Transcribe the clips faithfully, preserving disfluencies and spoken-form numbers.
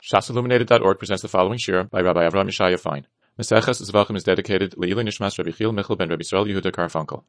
Shas Illuminated dot org presents the following shir by Rabbi Avraham Yeshaya Fein. Maseches Zvachim is dedicated Le'ilui Nishmas Rabbi Chil Michal ben Rabbi Yisrael Yehuda Karfunkel.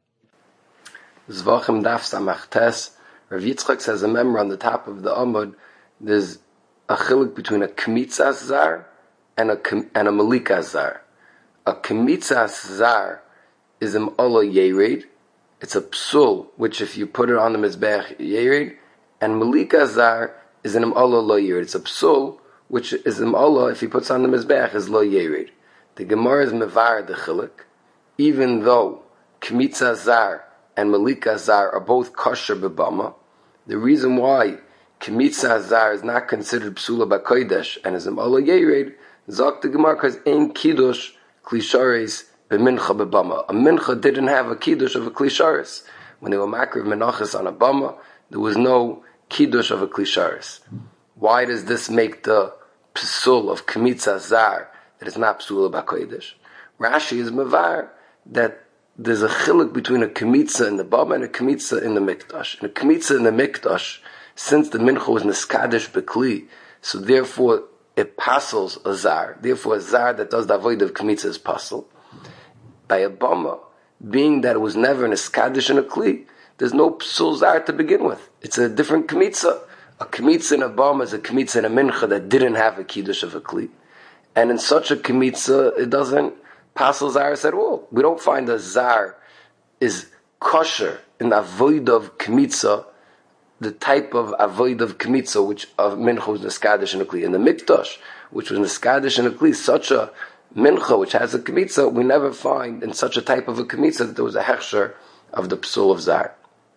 Zvachim Daf Samach Tes. Rav Yitzchak says a member on the top of the Amud, there's a chiluk between a Kmitzas Zar and a, and a Malikas Zar. A Kmitzas Zar is an Ola Yered. It's a psul, which if you put it on the Mizbech, Yered. And Malikas Zar is an Ola Lo Yered. It's a psul, which is an Ola, if he puts on the Mizbech, is Lo Yered. The Gemara is Mevar the chiluk, even though Kmitzas Zar and Malikas Zar are both kosher bebama. The reason why Kmitzas Zar is not considered psula b'kodesh and is an Ola Yered, Zok the Gemara, because in Kiddush Klisharis b'mincha bebama. A mincha didn't have a Kiddush of a Klisharis. When they were makriv menachas on a bama, there was no Kiddush of a Klisharis. Why does this make the psul of Kmitzas Zar that it's not psula b'kodesh? Rashi is mevar that there's a chiluk between a kmitza in the bama and a kmitza in the mikdash. And a kmitza in the mikdash, since the mincha was niskadish bekli, so therefore it passes a zar. Therefore a zar that does the avoid of kmitza is passel. By a bama, being that it was never niskadish in a kli, there's no psul zar to begin with. It's a different kmitza. A kmitza in a bama is a kmitza in a mincha that didn't have a kiddush of a kli. And in such a kmitza, it doesn't Pasal Zaris at all. We don't find a Zar is kosher in the avoid of Kmitza, the type of avoid of Kmitza, which of Mincha was Neskadish and a Kli. In the Mikdash, which was Neskadish and a Kli, such a Mincha which has a Kmitza, we never find in such a type of a Kmitza that there was a Hechsher of the Psul of Zar.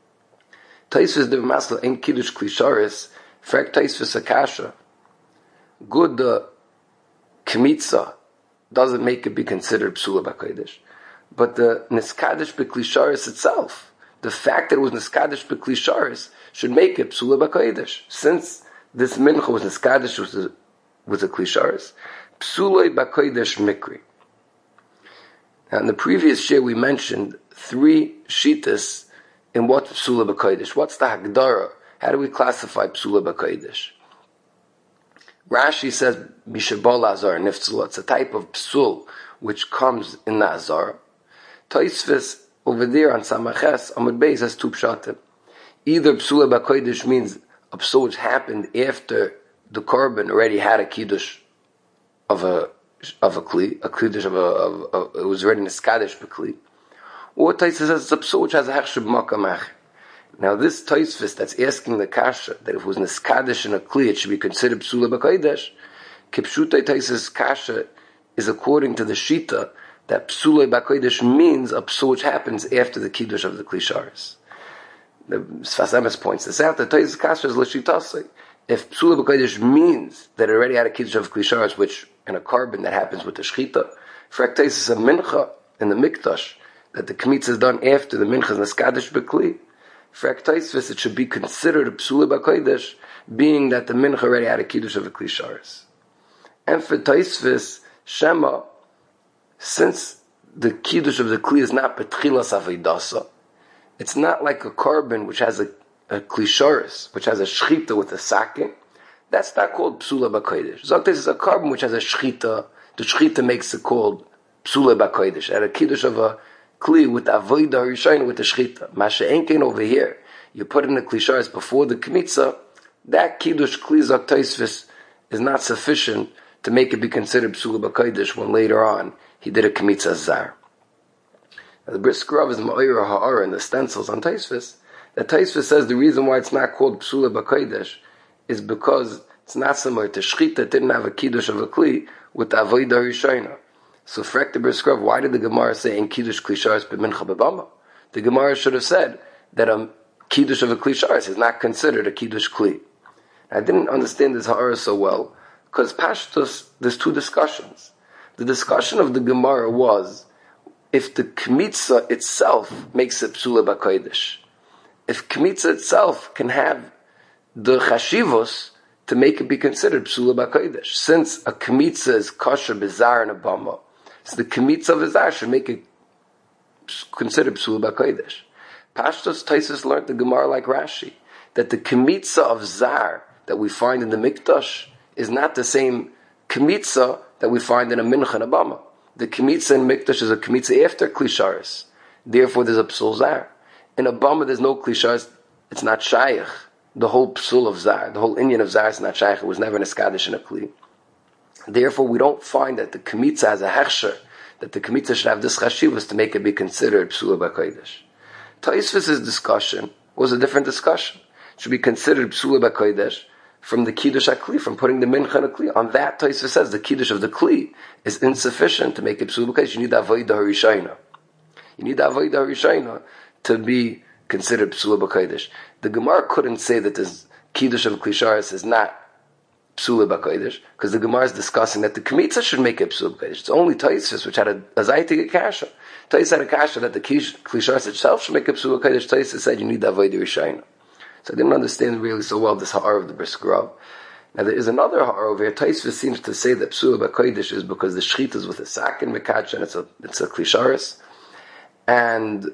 Taisvis de Masla in Kiddush Klisharis, Frek Taisvis Akasha. Good the Kmitza doesn't make it be considered psula b'kodesh. But the niskadish b'klisharis itself, the fact that it was niskadish b'klisharis, should make it psula b'kodesh. Since this mincha was niskadish was a, was a klisharis, psula b'kodesh mikri. Now in the previous year we mentioned three shitas in what psula b'kodesh. What's the hagdara? How do we classify psula b'kodesh? Rashi says, Mishabol Azar Niftzula. It's a type of psul which comes in the Azar. Toisvis, over there on Samaches, Amud Beis has two pshatim. Either psula b'kodesh means a psul which happened after the korban already had a kiddush of a of a kli, a kiddush of a, of, of it was already in a skadish b'kli. Or Toisvis says it's a psul which has a hechsher b'makamach. Now this Tosfos that's asking the kasha that if it was niskadish in a kli it should be considered psula b'kodesh, kipshutai Tosfos kasha is according to the shita that psula b'kodesh means a psul which happens after the kiddush of the klisharis. The Sfas Emes points this out. The Tosfos kasha is l'shitasei. If psula b'kodesh means that it already had a kiddush of klisharis, which in a korban that happens with the shchita, for Tosfos a mincha in the mikdash that the kmitz is done after the mincha is niskadish b'kli. For Tosfos, it should be considered a psula b'kodesh, being that the mincha already had a kiddush of a klisharis. And for Tosfos, Shema, since the kiddush of the kli is not petchilas avidasa, it's not like a korban which has a, a klisharis, which has a shchita with a sakin. That's not called psula b'kodesh. Zoktes is a korban which has a shchita. The shchita makes it called psula b'kodesh. At a kiddush of a kli with avodah rishayna with the shchita. Masha enkein over here, you put in the klisharis before the kmitza, that kiddush kli zok Tosfos is not sufficient to make it be considered psula b'kodesh when later on he did a kmitza zar. Now the Brisker Rav is ma'ira ha'ara in the stencils on Tosfos, that Tosfos says the reason why it's not called psula b'kodesh is because it's not similar to shchita. It didn't have a kiddush of a kli with avodah rishayna. So, frek the Brisker Rav, why did the Gemara say in Kiddush Klisharis b'mincha b'bama? The Gemara should have said that a Kiddush of a Klisharis is not considered a Kiddush Kli. I didn't understand this ha'ara so well, because Pashtus, there's two discussions. The discussion of the Gemara was, if the Kmitza itself makes it Psula b'kodesh, if Kmitza itself can have the Chashivos to make it be considered Psula b'kodesh, since a Kmitza is kosher b'zar and a bama, so the Kmitza of Zar should make it considered Psula b'kodesh. Pashtos Tosfos learned the Gemara like Rashi, that the Kmitza of Zar that we find in the Mikdash is not the same kmitza that we find in a mincha and a bama. The kmitza in mikdash is a kmitza after kli sharis. Therefore, there's a psul zar. In a bama, there's no kli sharis. It's not shaykh. The whole psul of zar, the whole inyan of zar is not shaykh. It was never an eskadish in a kli. Therefore, we don't find that the kmitza has a hechsher, that the kmitza should have this chashivas to make it be considered psula b'kodesh. Taisvis' discussion was a different discussion. It should be considered psula b'kodesh from the kiddush hakli, from putting the mincha in a kli. On that, Taisvis says the kiddush of the kli is insufficient to make it psula b'kodesh. You need avodah harishayna. You need avodah harishayna to be considered psula b'kodesh. The Gemara couldn't say that this kiddush of kli sharis is not psula b'kodesh, because the Gemara is discussing that the kmitza should make it psula b'kodesh. It's only Taisvis which had a, a zaytik kasha. Taisvis had a kasha that the kli sharis itself should make it psula b'kodesh. Taisvis said you need avodah harishayna. So I didn't understand really so well this ha'ar of the Brisker Rav. Now there is another ha'ar over here. Taisvis seems to say that psula b'kodesh is because the shechita is with a sack and mekach, and it's a it's a kli sharis. And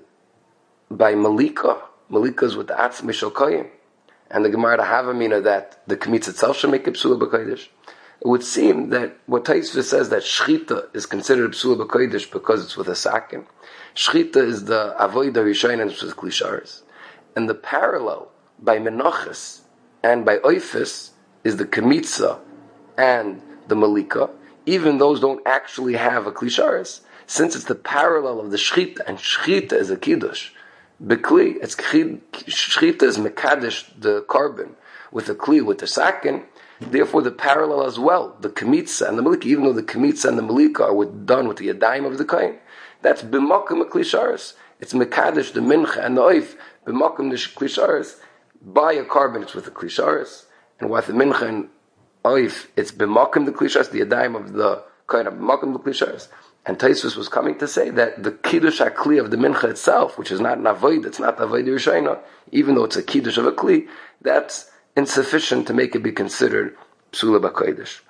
by malika, malika is with the atz mishal koyim. And the Gemara Havamina that the kmitz itself should make it psula b'kodesh. It would seem that what Taisvis says that shechita is considered psula b'kodesh because it's with a sakin. Shechita is the avodah harishayna and it's with kli sharis. And the parallel by menachas and by oifis is the kmitza and the malika. Even those don't actually have a kli sharis, since it's the parallel of the shechita, and shechita is a kiddush. Bekli, it's shechita is mekadesh the carbon with a kli with the sakin. Therefore, the parallel as well, the kmitza and the malika, even though the kmitza and the malika are with, done with the yadayim of the kain, that's b'makom kli sharis. It's mekadesh the mincha and the oif b'makom the kli sharis. By a carbon, it's with a kli sharis, and with the mincha and oif, it's b'makom the kli sharis, the yadayim of the kain of b'makom the kli sharis. And Taisvis was coming to say that the kiddush hakli of the mincha itself, which is not an avodah, it's not avodah rishayna, even though it's a kiddush of a kli, that's insufficient to make it be considered psula b'kodesh.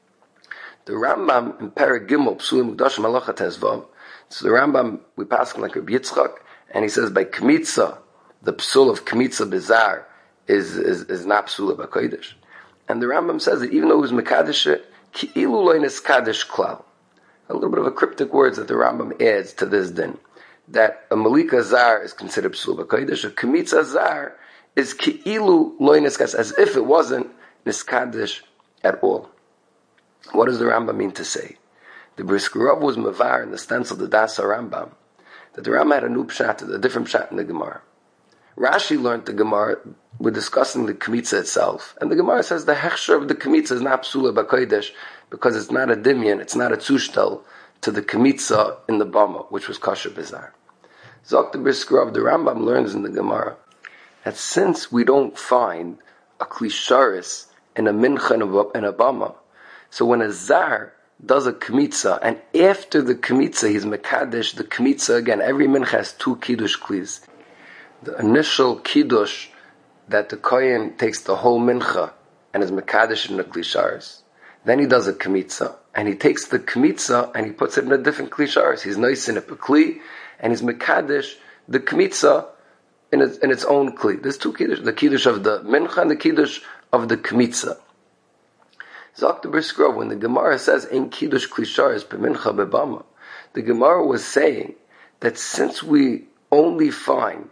The Rambam in Perek Gimel Psula Mukdash Malacha Tezvav. So the Rambam we pass like Rabbi Yitzchak, and he says by kmitza, the psul of kmitza bizar is is is not psula b'kodesh. And the Rambam says that even though it was mekadesh, ki ilu lo niskadesh klal. A little bit of a cryptic words that the Rambam adds to this din. That a malika zar is considered psul b'kodesh, a kmitza zar is ki'ilu lo niskadesh, as if it wasn't niskadesh at all. What does the Rambam mean to say? The Brisker Rav was mavar in the stance of the Dasa Rambam, that the Rambam had a new pshat, a different pshat in the Gemara. Rashi learned the Gemara, we're discussing the kmitza itself, and the Gemara says the hechsher of the kmitza is not psula b'kodesh, because it's not a dimyan, it's not a tzushtel to the kmitza in the bama, which was kosher bizar. Zok the Brisker Rav, the Rambam learns in the Gemara that since we don't find a klisharis in a mincha and a bama, so when a zar does a kmitza, and after the kmitza he's mekadesh the kmitza again, every mincha has two kiddush klis. The initial kiddush that the kohen takes the whole mincha and is mekadesh in the klisharis. Then he does a kmitza, and he takes the kmitza and he puts it in a different klisharis. He's nice in a kli, and he's mekadesh the kmitza in its, in its own kli. There's two kiddush, the kiddush of the mincha and the kiddush of the kmitza. Zok the Brisker Rav, when the Gemara says in kiddush klisharis b'mincha b'bama, the Gemara was saying that since we only find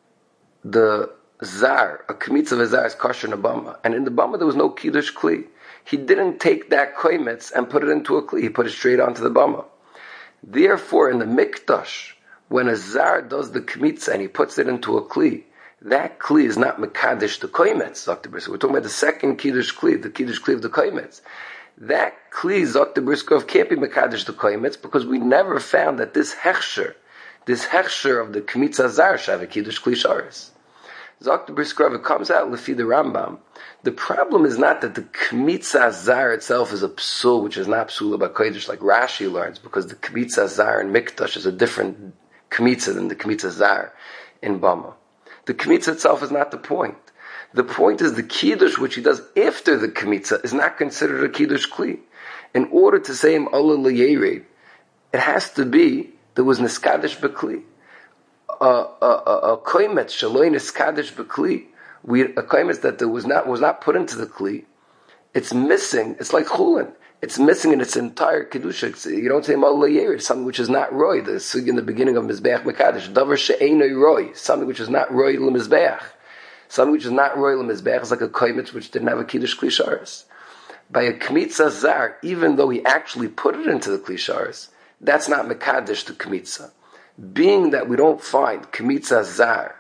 the zar, a kmitza of a zar is kosher in a bama, and in the bama there was no kiddush kli, he didn't take that koimetz and put it into a kli, he put it straight onto the bama. Therefore, in the mikdash, when a zar does the kmitza and he puts it into a kli, that kli is not mekadesh the koimetz, Doctor Brisker. We're talking about the second kiddush kli, the kiddush kli of the koimetz. That kli, Doctor Brisker, can't be mekadesh the koimetz, because we never found that this hechsher, this hechsher of the kmitza zar should have a kiddush kli sharis. Doctor Brisker, it comes out lefi the Rambam. The problem is not that the kmitza zar itself is a psul, which is not psula b'kodesh like Rashi learns, because the kmitza zar in mikdash is a different kmitza than the kmitza zar in bama. The kmitza itself is not the point. The point is the kiddush which he does after the kmitza is not considered a kiddush kli. In order to say him Allah l'yered, it has to be there was niskadesh b'kli. A a a koimetz shaloi niskadesh b'kli, we a koimetz that there was not was not put into the kli, it's missing. It's like chulin. It's missing in its entire kedusha. It's, you don't say mal layer, something which is not roy. The sugi in the beginning of mizbeach mekadesh, davar she'enoi roy, something which is not roy lemizbeach, something which is not roy lemizbeach is like a koimitz which didn't have a kiddush klisharis. By a kmitza zar, even though he actually put it into the klisharis, that's not mekadesh to kmitza. Being that we don't find kmitza zar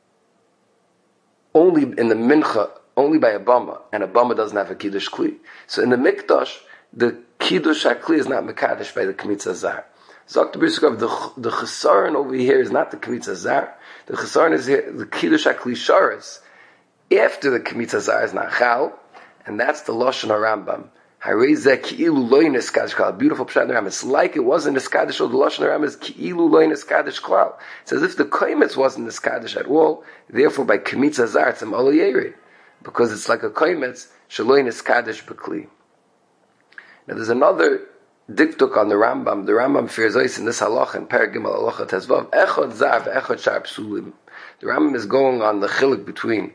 only in the mincha, only by a bama, and a bama doesn't have a kiddush kli. So in the mikdash, the kiddush hakli is not mekadesh by the kmitza zar. Zok the Brisukov, the the chesaron over here is not the kmitza zar. The chesaron is here, the kiddush hakli sharis. After the kmitza zar is not chal, and that's the lashon Rambam. Harezeh ki'ilu loy neskadish klal. Beautiful pshat in the Rambam. It's like it wasn't neskadish. The lashon Rambam is ki'ilu loy neskadish klal. It's as if the koimitz wasn't neskadish at all. Therefore, by kmitza zar, it's a malayeri, because it's like a koimitz shaloy neskadish b'kli. Now, there's another diktuk on the Rambam. The Rambam fears in this halach in Perek Gimel halacha tezvav echad zar ve'echad shar psulim. The Rambam is going on the chiluk between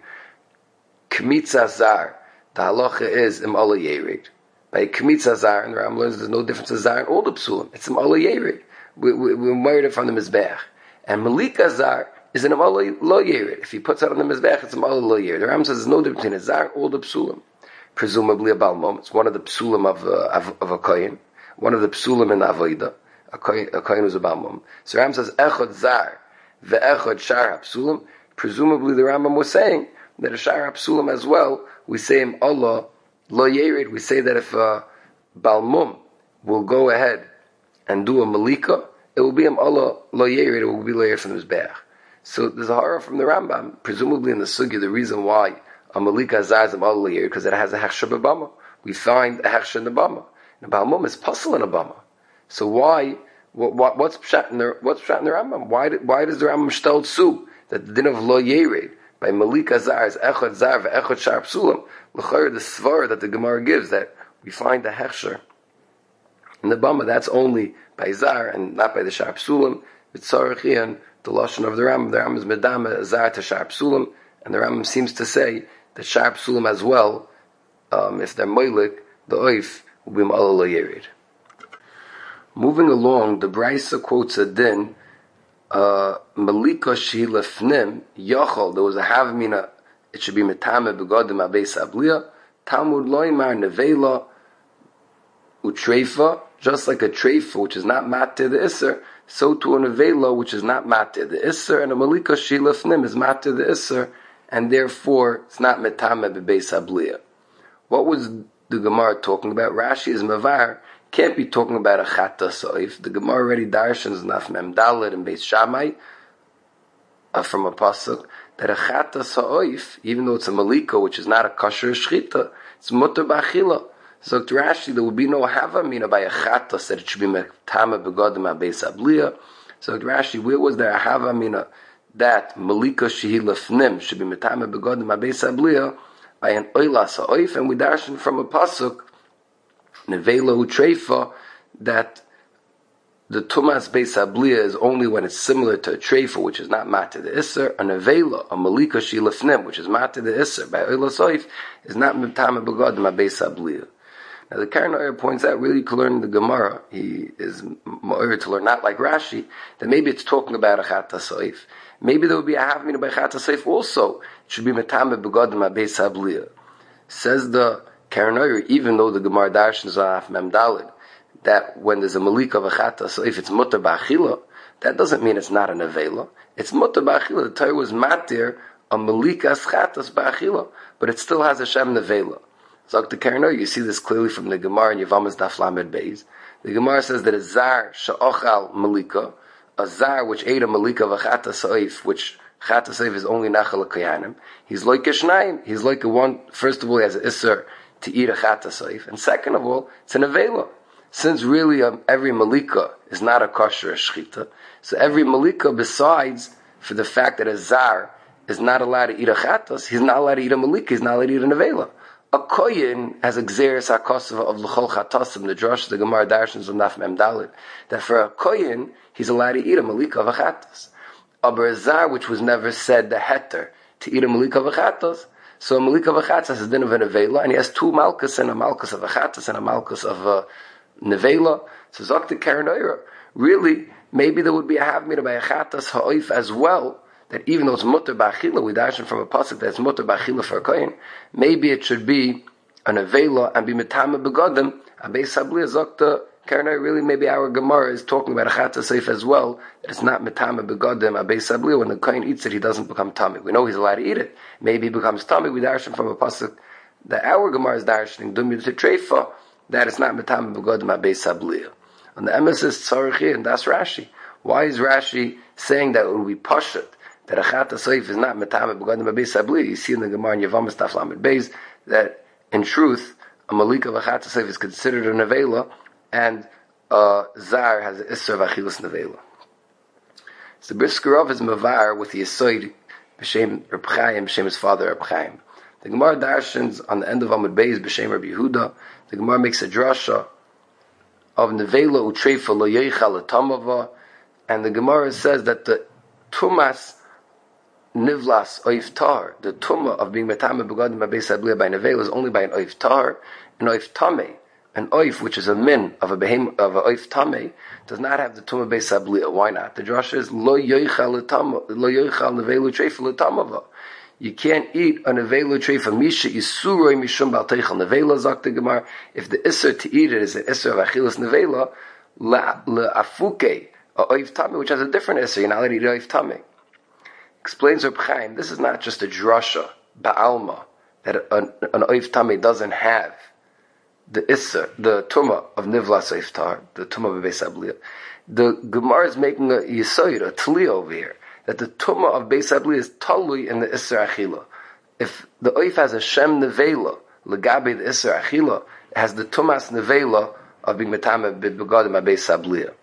kmitza zar. The halacha is im ala yerid. By kmitza zar, and the Rambam learns there's no difference in zar in all the psulim. It's im ala yerid. We, we, we married it from the mizbeach. And malika zar is an im ala lo yerid. If he puts it on the mizbeach, it's im ala lo yerid. The Rambam says there's no difference between a zar and all the psulim. Presumably a balmum. It's one of the psulim of, uh, of, of a kohen. One of the psulim in avodah. A kohen, a kohen is a balmum. So Rambam says echad zar ve'echad shar psulim. Presumably the Rambam was saying that a shar psulim as well, we say im Allah lo yerid. We say that if a balmum will go ahead and do a malika, it will be im Allah lo yerid. It will be lo yerid from his beach. So there's a horror from the Rambam, presumably in the sugya, the reason why a malika zar is im Allah lo yerid, because it has a hechsher b'bama. We find a hechsher in the bama. And a balmum is puzzle in a bama. So why? What, what, what's pshat in the what's pshat in the Rambam? Why why does the Rambam shtel tzu that the din of lo yerid by malika zar is echad zar ve'echad shar psulim? L'chayr, the svar that the Gemara gives, that we find the hechsher in the bama, that's only by zar and not by the shar psulim. V'tzarachian, the lashon of the Rambam, the Rambam is medama zar to shar psulim, and the Rambam seems to say that shar psulim as well, um, if they're moilik, the oif will be ma'ala lo yerid. Moving along, the Brisa quotes a din, uh, malika shehi lefnim yachol. There was a havamina. It should be metame begodim abeis abliya. Talmud loymar nevela utreifa. Just like a treifa, which is not matir the iser, so to a nevela, which is not matir the iser, and a malika shehi lefnim is matir the iser, and therefore it's not metame bebeis abliya. What was the Gemara talking about? Rashi is mavar. Can't be talking about a chata soif. The Gemara already darshans naf mem dalet and Beis Shammai uh, from a pasuk that a chata soif, even though it's a malika, which is not a kosher shchita, it's mutter b'achila. So to Rashi, there will be no havamina by a chata said it should be metame begodim abeis abliya. So to Rashi, where was there a havamina that malika shehi lefnim should be metame begodim abeis abliya by an oila soif? And we darshan from a pasuk nevela utreifa that the tumas beis abliya is only when it's similar to a treifa, which is not matir the iser. A nevela, a malika she lefnim, which is matir the iser by oila soif, is not metame begodim abeis abliya. Now the Karnoyer points out, really to learn the Gemara, he is more to learn, not like Rashi, that maybe it's talking about a chata soif. Maybe there would be a havamina by chata soif also. It should be metame begodim abeis abliya. Says the Karnoyer, even though the Gemara darshan is on Af Mem Daled, that when there's a malika of a chata, so if it's mutter b'achila, that doesn't mean it's not a nevela. It's mutter b'achila. The Torah was matir a malika as chatas b'achila, but it still has a shem nevela. So the Karnoyer, you see this clearly from the Gemara in Yevamos Daf Lamed Beis. The Gemara says that a zar she'ochal malika, a zar which ate a malika of a chata soif, which chata soif is only nachal kayanim, he's like a shnayim. He's like a one. First of all, he has an isser to eat a chata soif, and second of all, it's an avela. Since really um, every malika is not a kosher shchita, so every malika, besides for the fact that a zar is not allowed to eat a chatas, he's not allowed to eat a malika, he's not allowed to eat an avela. A koyin has a gzeres hakosava of l'chol chatasim, the drosh, the Gemara darshans of Naf Mem Dalet, that for a koyin, he's allowed to eat a malika of a chatas. Aber a zar, which was never said the heter to eat a malika of a chatas, So a Malika of a Chatas has a din of a Nevela, and he has two Malkas, and a Malkas of a Chatas and a Malkas of a Nevela. So Zok Karen Oira, really, maybe there would be a Havmina by a Chatas Ha'oif as well, that even though it's Mutter Ba'achila, we darshan from a pasuk that's Mutter Ba'achila for a Kohen, maybe it should be an Nevela and be Metama Begodim, and Beis Hablia Zok Karnai, really, maybe our Gemara is talking about a Chatas Seif as well, that it's not Metame Begodim, a Beis Hablia, when the Kohen eats it, he doesn't become Tummy. We know he's allowed to eat it. Maybe he becomes Tummy. We darshan from a pasuk that our Gemara is darshaning, Dum Yud Treifa, that it's not Metame Begodim, a Beis Hablia. And the emes Tzarech, and that's Rashi. Why is Rashi saying that it will be Pashat, that a Chatas Seif is not Metame Begodim, a Beis Hablia? You see in the Gemara in Yavamas Taf Lamed Beis, that in truth, a Malika of a Chatas Seif is considered a Nevela, and uh, Zar has an Isser of Achilas Nevela. So Briskerov is Mavar with the Yisoid B'Shem Reb Chaim, B'Shem his father Reb Chaim. The Gemara darshans on the end of Amud Beis B'Shem Reb Yehuda. The Gemara makes a drasha of Nevela Utreifa Lo Yeicha L'Tamava, and the Gemara says that the Tumas Nivlas Oif Tar, the Tumah of being Metame Begodim Beis Hablia by Nevela is only by an Oif Tar, an Oif Tameh. An oif, which is a min of a behem of a oif tameh, does not have the tumah beis hablia. Why not? The drasha is lo yoichal l'tama lo yoichal nevelu treifa l'tamava. You can't eat a nevelu treifa misha yisuroi mishum bal teichal nevela zok the gemar. If the isser to eat it is an isser of achilas nevela, la leafuke a oif tameh, which has a different isser. You're not allowed to eat oif tameh. Explains Reb Chaim, this is not just a drasha ba'alma that an, an oif tameh doesn't have the Isser, the Tumah of Nivlas Iftar, the Tumah of Beis Hablia. The Gemara is making a Yisoid, a Tli over here, that the Tumah of Beis Hablia is Talui in the Isser Achila. If the Oif has a Shem Nevela, Legabe the Isser Achila, it has the Tumas Nevela of being Metame Begodim Beis Hablia.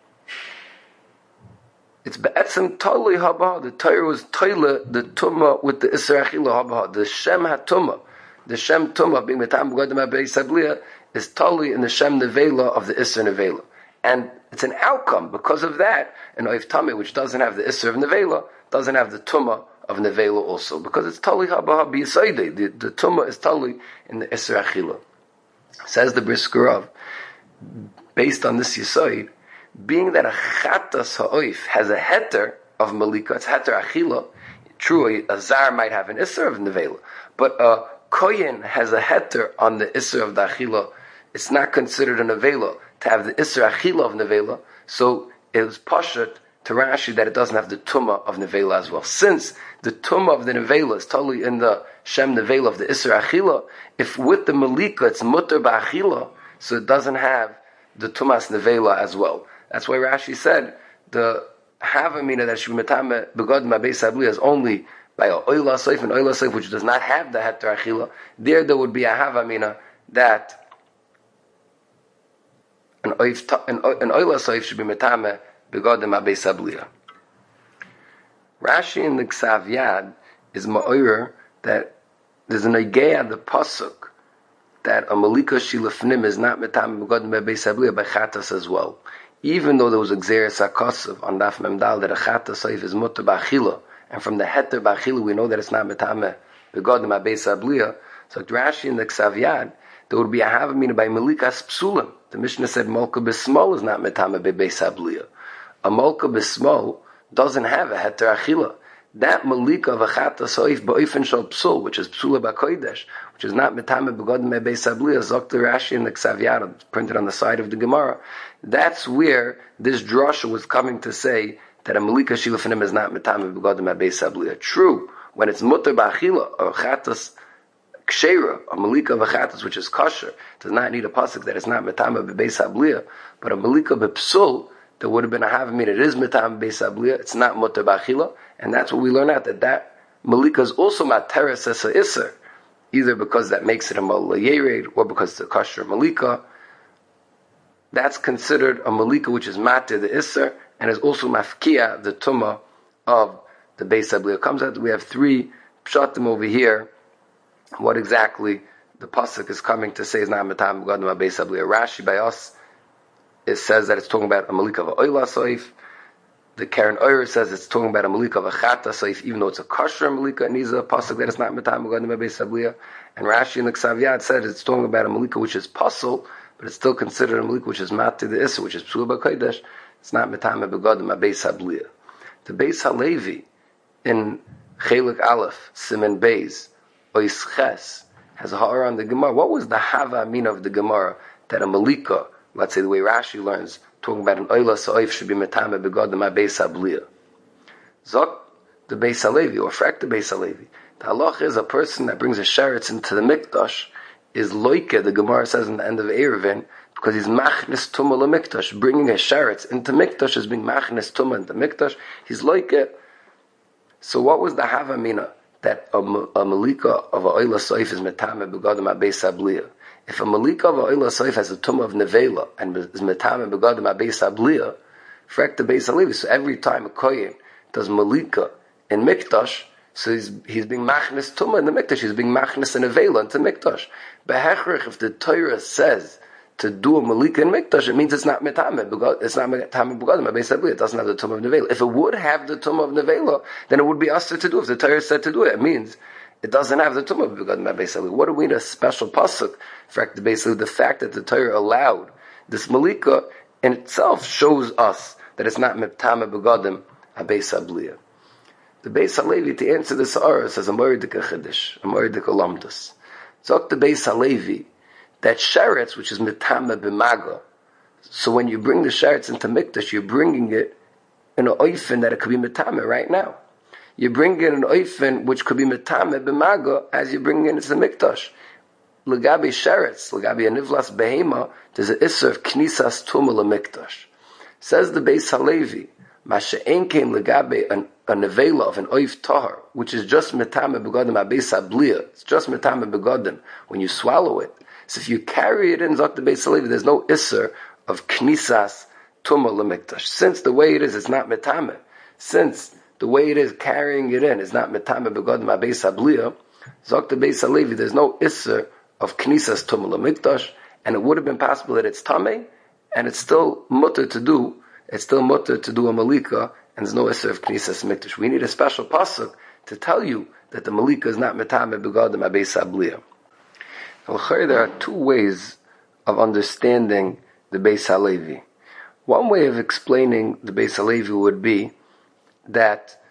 It's Be'etzem Talui Haba, the Torah was Toile, the Tumah with the Isser Achila Haba, the Shem HaTumah, the Shem Tumah being Metame Begodim Beis Hablia, is totally in the Shem Nevela of the Isser Nevela. And it's an outcome, because of that, an Oif Tameh, which doesn't have the Isser of Nevela, doesn't have the Tumah of Nevela also, because it's totally Habaha B'Yisaydei. The, the Tumah is totally in the Isser Achila. Says the Briskerov, based on this Yisoid, being that a Chatas Ha'oif has a heter of Malika, it's heter Achila, true, a Zar might have an Isser of Nevela, but a Koyin has a heter on the Isser of the Achila. It's not considered a Nevela to have the Isser Achila of Nevela, so it was Pashat to Rashi that it doesn't have the Tumah of Nevela as well. Since the Tumah of the Nevela is totally in the Shem Nevela of the Isser Achila, if with the Malika it's Mutter Ba'achila, so it doesn't have the Tumas Nevela as well. That's why Rashi said the Havamina that should be Metame Begodim Beis Hablia is only by a Oila Seif and Oila Seif which does not have the Heter Achila. There there would be a Havamina that an Oila Seif should be Metame Begodim Beis Hablia. Rashi in the Ksav Yad is Ma'oyer that there's an Igea the Pasuk that a Malika Shilafnim is not Metame Begodim Beis Hablia by Chatas as well. Even though there was a Xeris HaKosav on Daf Memdal that a Chatas Seif is Mutter Ba'achila, and from the Heter Ba'achila we know that it's not Metame Begodim Beis Hablia. So Rashi in the Ksav Yad, there would be a Havamina by Malikas Psulim. The Mishnah said Malka B'Smol is not Metame Beis Hablia. A Malka B'Smol doesn't have a Heter Achila. That Malika of a Chatas Seif Ba'ofen Shal Psul, which is Psula Ba'Kodesh, which is not Metame Begodim Beis Hablia, Zok Rashi in the Ksav Yad, printed on the side of the Gemara. That's where this drasha was coming to say that a Malika Shilafanim is not Metame Begodim Beis Hablia. True, when it's Mutter Ba'achila, or Chatas Kshera, a Malika of a Chatas which is kosher, does not need a pasuk that it's not Metame Beis Hablia, but a Malika B'Psul, there would have been a Havamina, it is Metame Beis Hablia, it's not Mutter Ba'achila, and that's what we learn out, that that Malika is also Materes as a Isser, either because that makes it a Malala Yered, or because it's a kosher Malika. That's considered a Malika which is Matir the Isser, and is also Mafkia, the Tumah of the Beis Hablia. Comes out that we have three Pshatim over here, what exactly the Pasuk is coming to say is not Metame Begodim Beis Hablia. Rashi by us, it says that it's talking about a Malika of Oila Seif. The Karen Oyer says it's talking about a malika of a chata, so if, even though it's a kosher malika, it needs a pasuk that it's not metam begodim beis habliya. And Rashi in the Ksav Yad said it's talking about a malika which is pasul, but it's still considered a malika which is mati the issa, which is psul b'kodesh. It's not metam begodim beis habliya. The Beis Halevi in Chelik Aleph Simen Beis Ois Ches has a ha'ara on the Gemara. What was the hava amina of the Gemara that a malika, let's say the way Rashi learns, talking about an oila sa'if should be metame begodim beis habliya? Zok the Beis Halevi, or frak the Beis Halevi. The halach is a person that brings a sheretz into the mikdash is loike, the Gemara says in the end of Eruvin, because he's machnis tumah lemikdash. Bringing a sheretz into mikdash is being machnis tumah into mikdash. He's loike. So what was the havamina that a, a malika of a oila soif is metame begodim beis habliya? If a malika of a oila soif has a tumah of nevela and is metame begodim beis habliya, frek the Beis Halevi. So every time a kohen does malika in mikdash, so he's he's being machnis tumah in the mikdash. He's being machnis in nevela into mikdash. Behechrich, if the Torah says to do a malika in mikdash, it means it's not metame. It's not metame begodim beis habliya. It doesn't have the tumah of nevela. If it would have the tumah of nevela, then it would be asur to do. If the Torah said to do it, it means it doesn't have the tumah of begodim beis habliya. What do we need a special pasuk? In fact, basically the fact that the Torah allowed this malika in itself shows us that it's not metame begodim beis habliya. The Beis Halevi, to answer this ha'ara, says a moridika chiddush, a moridika lamdas. Zok the Beis Halevi that sheretz, which is metame b'maga. So when you bring the sheretz into mikdash, you're bringing it in an oifen that it could be metame right now. You bring it in an oifen which could be metame b'maga as you bring it into the mikdash. L'gabi sheretz, l'gabi a nivlas behema, there's an isser of knisas tumah l'mikdash. Says the Beis Halevi, Masha'en came l'gabi a nevela of an oif tahar, which is just metame begodim beis habliya. It's just metame begodim when you swallow it. So if you carry it in Zok the Beis Halevi, there's no isser of knisas tumah lemikdash. Since the way it is, it's not metame. Since the way it is carrying it in is not metame begodim beis habliya, Zok the Beis Halevi, there's no isser of knisas tumah lemikdash, and it would have been possible that it's tameh, and it's still mutter to do. It's still mutter to do a malika, and there's no isser of knisas mikdash. We need a special pasuk to tell you that the malika is not metame begodim beis habliya. There are two ways of understanding the Beis Halevi. One way of explaining the Beis Halevi would be that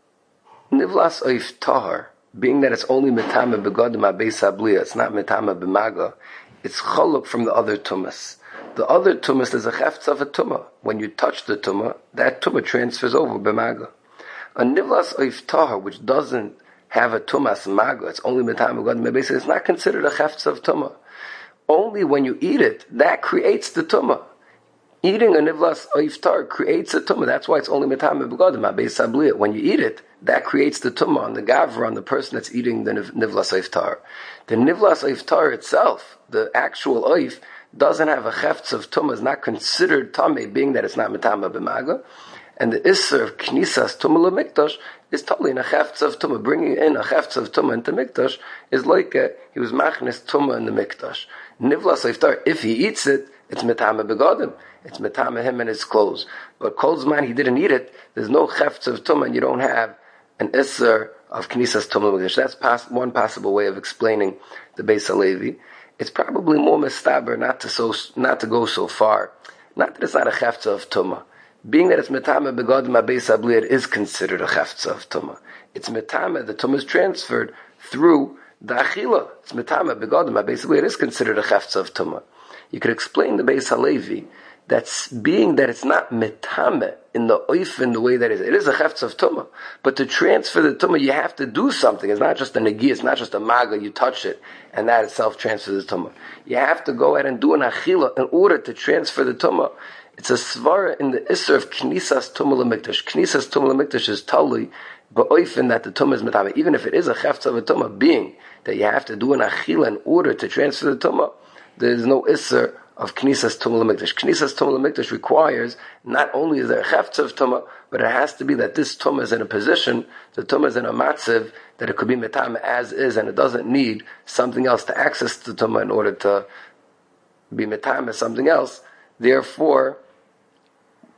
nivlas oif tahar, being that it's only metame begodim beis habliya, it's not metame b'maga, it's choluk from the other tumas. The other tumas is a cheftz of a tumah. When you touch the tumah, that tumah transfers over b'maga. A nivlas oif tahar, which doesn't have a tumas maga, it's only metame begodim beis, it's not considered a cheftz of tumah. Only when you eat it, that creates the tumah. Eating a nivlas oif tahar creates a tumah. That's why it's only metame begodim beis habliya. When you eat it, that creates the tumah on the gavra, on the person that's eating the nivlas oif tahar. The nivlas oif tahar itself, the actual oif, doesn't have a cheftz of tumah, is not considered tameh, being that it's not metame b'maga. And the isser of knisas tumah lemikdash is totally in a cheftz of tumah. Bringing in a cheftz of tumah into mikdash is like a, he was machnes tumah in the mikdash. Nivlas oif tahar, if he eats it, it's metame begodim. It's metame him and his clothes. But kol's man, he didn't eat it. There's no cheftz of tumah, and you don't have an isser of knisas tumah lemikdash. That's pos- one possible way of explaining the Beis Halevi. It's probably more mistaber not to so not to go so far. Not that it's not a cheftza of tumah. Being that it's metame begodim beis habliya, it is considered a cheftza of tumah. It's metame, the tumah is transferred through the achila. It's metame begodim beis habliya, it is considered a cheftza of tumah. You could explain the Beis Halevi that's being that it's not metame in the oif in the way that it is. It is a cheftza of tumah, but to transfer the tumah, you have to do something. It's not just a negi, it's not just a maga, you touch it, and that itself transfers the tumah. You have to go ahead and do an achila in order to transfer the tumah. It's a svara in the isser of knisas tumah lemikdash. Knisas tumah lemikdash is tali, but oifin that the tumah is metame. Even if it is a cheftza of a tumah, being that you have to do an achila in order to transfer the tumah, there is no isser of knisas tumah lemikdash. Knisas tumah lemikdash requires not only is there a cheftza of tumah, but it has to be that this tumah is in a position, the tumah is in a matziv, that it could be metame as is, and it doesn't need something else to access the tumah in order to be metame something else. Therefore,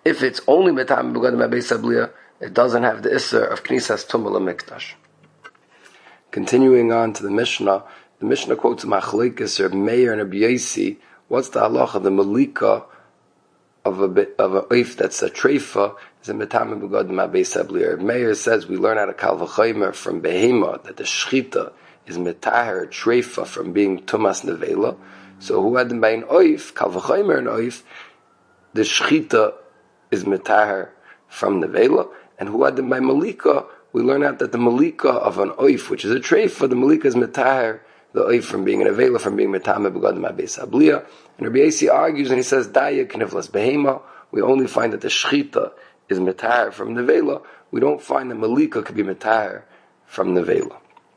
if it's only Metame Begadim HaBeis Habliya, it doesn't have the Isser of Knisas Tumah LaMikdash. Continuing on to the Mishnah, the Mishnah quotes Machlekes Reb Meir and Reb Yosi. What's the halacha, the malika of a bit of a oif that's a treifa is a Metame Begadim HaBeis Habliya. Reb Meir says we learn out of Kal V'chomer from Behema that the shchita is metaher treifa from being tumas nevela. So who had them by an oif, Kal V'chomer an oif, the shchita is metaher from nevela, and who had them by malika, we learn out that the malika of an oif, which is a treifa, the malika is metaher the oif from being an avela, from being Metame Begadim HaBeis Habliya. And Rabbi Yosi argues and he says, Daya knivlas behema, we only find that the shchita is metaher from nevela. We don't find that malika could be metaher from nevela.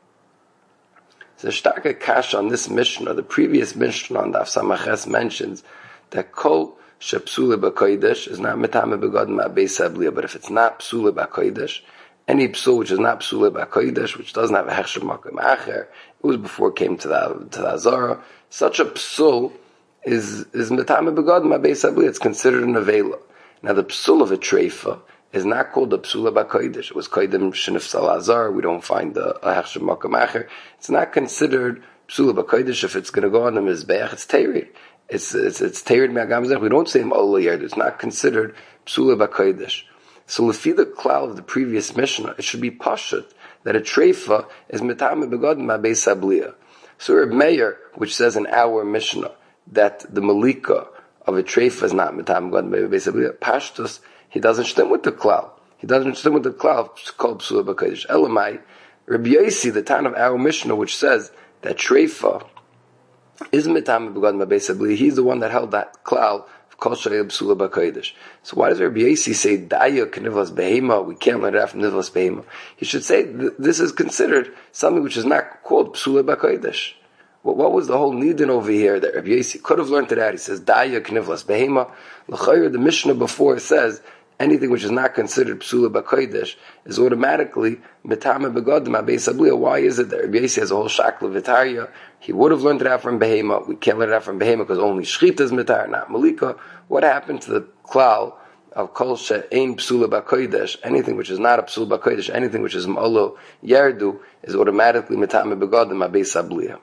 So Shtaka Kash on this Mishnah, the previous Mishnah on Daf Samaches mentions that kol shepsule b'kodesh is not Metame Begadim HaBeis Habliya, but if it's not psule b'kodesh, any psul which is not psule b'kodesh, which doesn't have a hechsher makom acher, it was before it came to the to the Azara, such a psul is is Metame Begadim HaBeis Habliya. It's considered an avela. Now the psul of a treifa is not called a psula b'kodesh. It was kodim shenifsal azar. We don't find a hechsher makom acher. It's not considered psula b'kodesh if it's going to go on the mizbeach. It's teirid. It's it's it's teirid me'agam zech. We don't say ma'olah yerd. It's not considered psula b'kodesh. So lefi the klal of the previous Mishnah, it should be pashut that a treifa is Metame Begadim HaBeis Habliya. So Reb Meir, which says in our Mishnah that the malika of a treifa is not Metame Begadim HaBeis Habliya, pashtus, he doesn't stem with the klal. He doesn't stem with the klal called psula b'kodesh. Elamai, Reb Yosi, the town of our Mishnah, which says that treifa is Metame Begadim HaBeis Habliya, he's the one that held that klal. So why does Rabbi Yosi say Daya knivlas behema? We can't let it out from nivlas behema. He should say th- this is considered something which is not called psula b'kodesh. What, what was the whole nidin over here that Rabbi Yosi could have learned it out? He says Daya knivlas behema. L'chayr, the Mishnah before says anything which is not considered psula b'kodesh is automatically Metame Begadim HaBeis Habliya. Why is it that Rabbi Yosi has a whole shakla v'tarya? He would have learned it out from behema. We can't let it out from behema because only shchita is metar, not malika. What happened to the klal of kol she'ein psula b'kodesh? Anything which is not a psula b'kodesh, anything which is ma'olo yerdu, is automatically Metame Begadim HaBeis Habliya.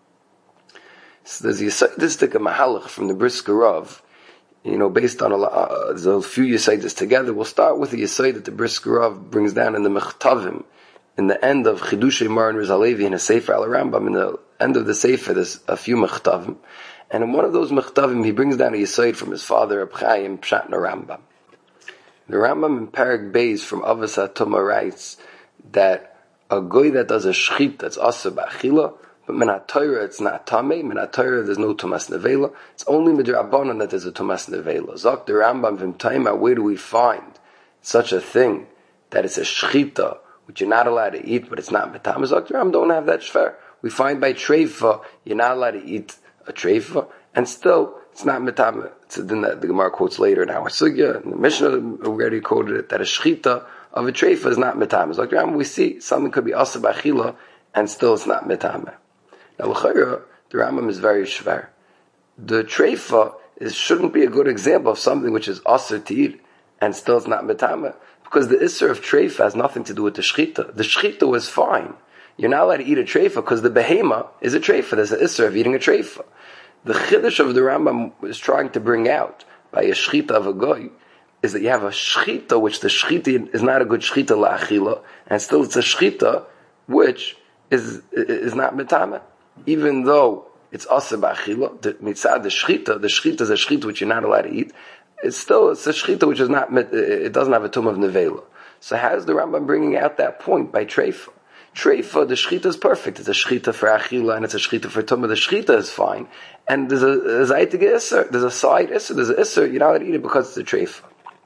So there's a yisodistic mahalach from the Brisker Rav, you know, based on a, uh, there's a few yisodis together. We'll start with the yisod that the Brisker Rav brings down in the Mechtavim, in the end of Chidushei Maran Rizalevi in a Sefer Al Rambam. In the end of the Sefer, there's a few Mechtavim. And in one of those Mechtavim, he brings down a Yisod from his father, Reb Chaim Pshat in the Rambam. The Rambam in Perek Beis from Avos HaTumah writes that a goy that does a shchit that's asa b'achila, but min ha-Torah it's not tamei, min ha-Torah there's no tumas nevela, it's only midrabanan that there's a tumas nevela. Zok the Rambam v'im taima, where do we find such a thing that it's a shchita which you're not allowed to eat, but it's not metam? Zok the Rambam don't have that shver. We find by treifa you're not allowed to eat a treifa, and still it's not metam. It's a din that the Gemara quotes later in our sugya. In the Mishnah already quoted it that a shchita of a treifa is not metam. Zok the Rambam, we see something could be asa b'achila and still it's not metam. Now, l'chayra, the Rambam is very shver. The treifa is shouldn't be a good example of something which is asr to eat and still it's not metame, because the isser of treifa has nothing to do with the shchita. The shchita was fine. You're not allowed to eat a treifa because the behema is a treifa. There's an isser of eating a treifa. The chiddush of the Rambam is trying to bring out by a shchita of a goy is that you have a shchita which the shchita is not a good shchita la'achila, and still it's a shchita which is is not metame. Even though it's asa b'achila, the mitzad, the shchita, the shchita is a shchita which you're not allowed to eat, it's still, it's a shchita which is not, it doesn't have a tum of nevela. So how is the Rambam bringing out that point by treifa? Treifa, the shchita is perfect. It's a shchita for achila and it's a shchita for tumah. The shchita is fine. And there's a, there's a isser, there's a side isser, there's an isser, you're not allowed to eat it because it's a treifa.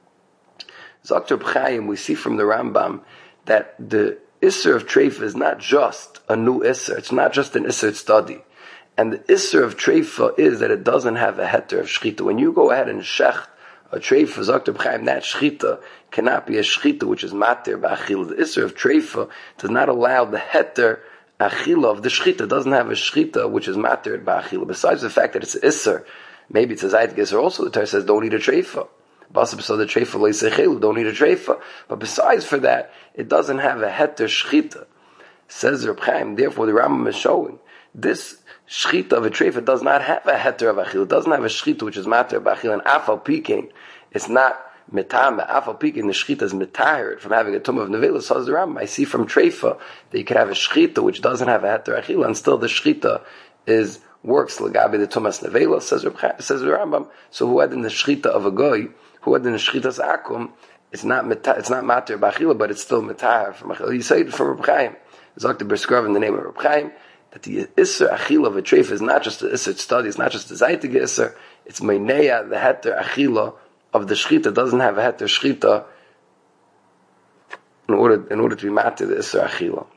Zok Chaim, we see from the Rambam that the isser of treifa is not just a new isser. It's not just an isser study. And the isser of treifa is that it doesn't have a heter of shchita. When you go ahead and shecht a treifa, Zok Chaim, that shchita cannot be a shchita which is matir b'achila. The isser of treifa does not allow the heter achila of the shchita. It doesn't have a shchita which is matir b'achila. Besides the fact that it's an isser, maybe it's a zayt geser also, the Torah says don't eat a treifa. Basa b'sada treifa leisechelu, don't need a treifa. But besides for that, it doesn't have a heter shchita. Says Reb Chaim, therefore the Rambam is showing, this shchita of a treifa does not have a heter of achil. It doesn't have a shchita which is matter of achil. And afal pikein, it's not metame. Afal pikein, the shchita is metahired from having a tumah of nevela. Says the Rambam, I see from treifa that you can have a shchita which doesn't have a heter achil, and still the shchita is works legabe the tumas nevela. Says Reb Chaim, says the Rambam. So who had in the shchita of a goy, who had in the shchitas akum, it's not meta, it's not matter b'achila, but it's still metahar from achila. You say it from Reb Chaim. Zakta Briskrov in the name of Reb Chaim, that the Isser Achila of a treif is not just the Isser study, it's not just the Zaitige Isser, it's Meineya, the Heter Achila of the Shchita, doesn't have a Heter Shchita in order, in order to be matter the Isser Achila.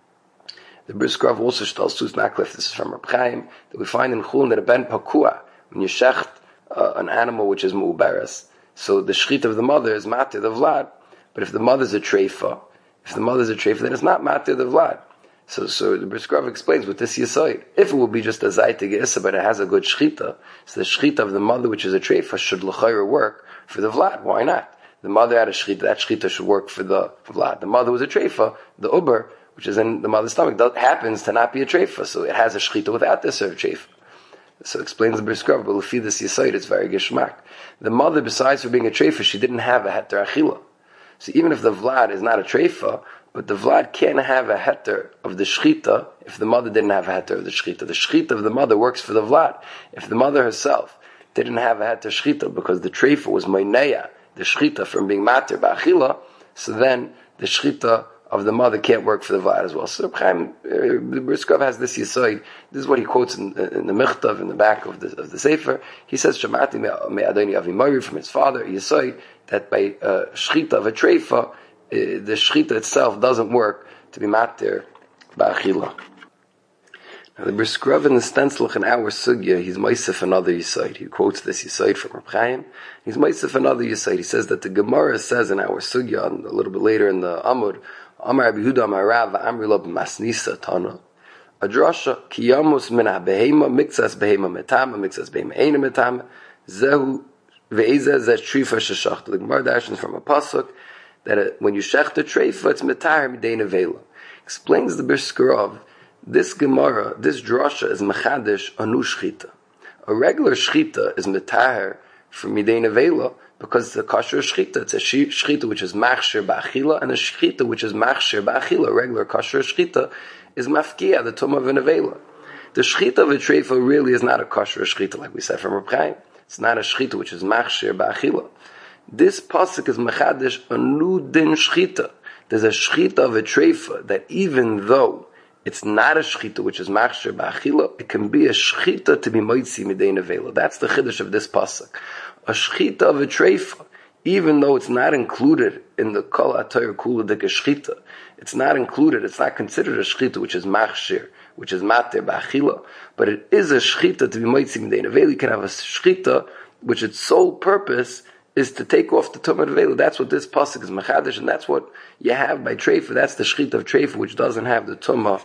The Briskrov also tells Sus Naklef, this is from Reb Chaim, that we find in Chulin that a Ben Pakua, when you shecht uh, an animal which is Mu'ubaras, so the Shchita of the mother is matter the Vlad, but if the mother's a treifa, if the mother's a treifa, then it's not matter the Vlad. So, so the Briskrov explains with this yisoid. If it will be just a zaytige issa, but it has a good shchita, so the shchita of the mother, which is a treifa, should l'chayra work for the Vlad. Why not? The mother had a shchita, that shchita should work for the Vlad. The mother was a treifa, the uber, which is in the mother's stomach, that happens to not be a treifa, so it has a shchita without this of treifa. So it explains the Briskrov, but l'fi this yisoid, it's very geshmak. The mother, besides for being a treifa, she didn't have a heter achila. So even if the Vlad is not a treifa, but the Vlad can't have a heter of the shchita if the mother didn't have a heter of the shchita. The shchita of the mother works for the Vlad. If the mother herself didn't have a heter shchita because the treifa was meineya, the shchita from being mater ba'achila, so then the shchita of the mother can't work for the Vlad as well. So Reb Chaim, uh, the Briskrov has this yisoid. This is what he quotes in, in the Michtav, in the back of the, of the Sefer. He says, Shamati me Adoni Avimori, from his father, yisoid, that by uh, shchita of a treifa, uh, the shchita itself doesn't work to be mater ba'achila. Now the Briskrov in the Stencilach in our sugya, he's meisef another yisoid. He quotes this yisoid from Reb Chaim. He's meisef another yisoid. He says that the Gemara says in our sugya, a little bit later in the Amud, Amar Abihuda Amar Rav Amri Lo b'masnisa Tana Adrasha Kiyamus Min HaBehema Mixas Behema Metama Mixas Behema Eina Metama Zehu Ve'ezeh Zeh Trifa Sheshachta. The Gemara dashes from a pasuk that uh, when you shech the treifa, it's metar midei nevela. Explains the Briskrov, this Gemara, this drasha is mechadish anu shchita. A regular shchita is metar for midei nevela, because it's a kosher shchita. It's a shchita which is machshir ba'achila, and a shchita which is machshir ba'achila, a regular kosher shchita, is mafkia, the tumah of a nevela. The shchita of a treifa really is not a kosher shchita, like we said from Reb Chaim. It's not a shchita which is machshir ba'achila. This pasuk is mechadish a new din shchita. There's a shchita of a treifa that even though it's not a shchita which is machshir ba'achila, it can be a shchita to be moitzi midei nevela. That's the chiddush of this pasuk. A shchita of a treifa, even though it's not included in the kol atayr kula dik shchita, it's not included, it's not considered a shchita which is machshir, which is mater ba'achila, but it is a shchita to be moitzi midei nevela. You can have a shchita which its sole purpose is to take off the tumah nevela. That's what this pasuk is mechadish, and that's what you have by treifa. That's the shchita of treifa, which doesn't have the tumah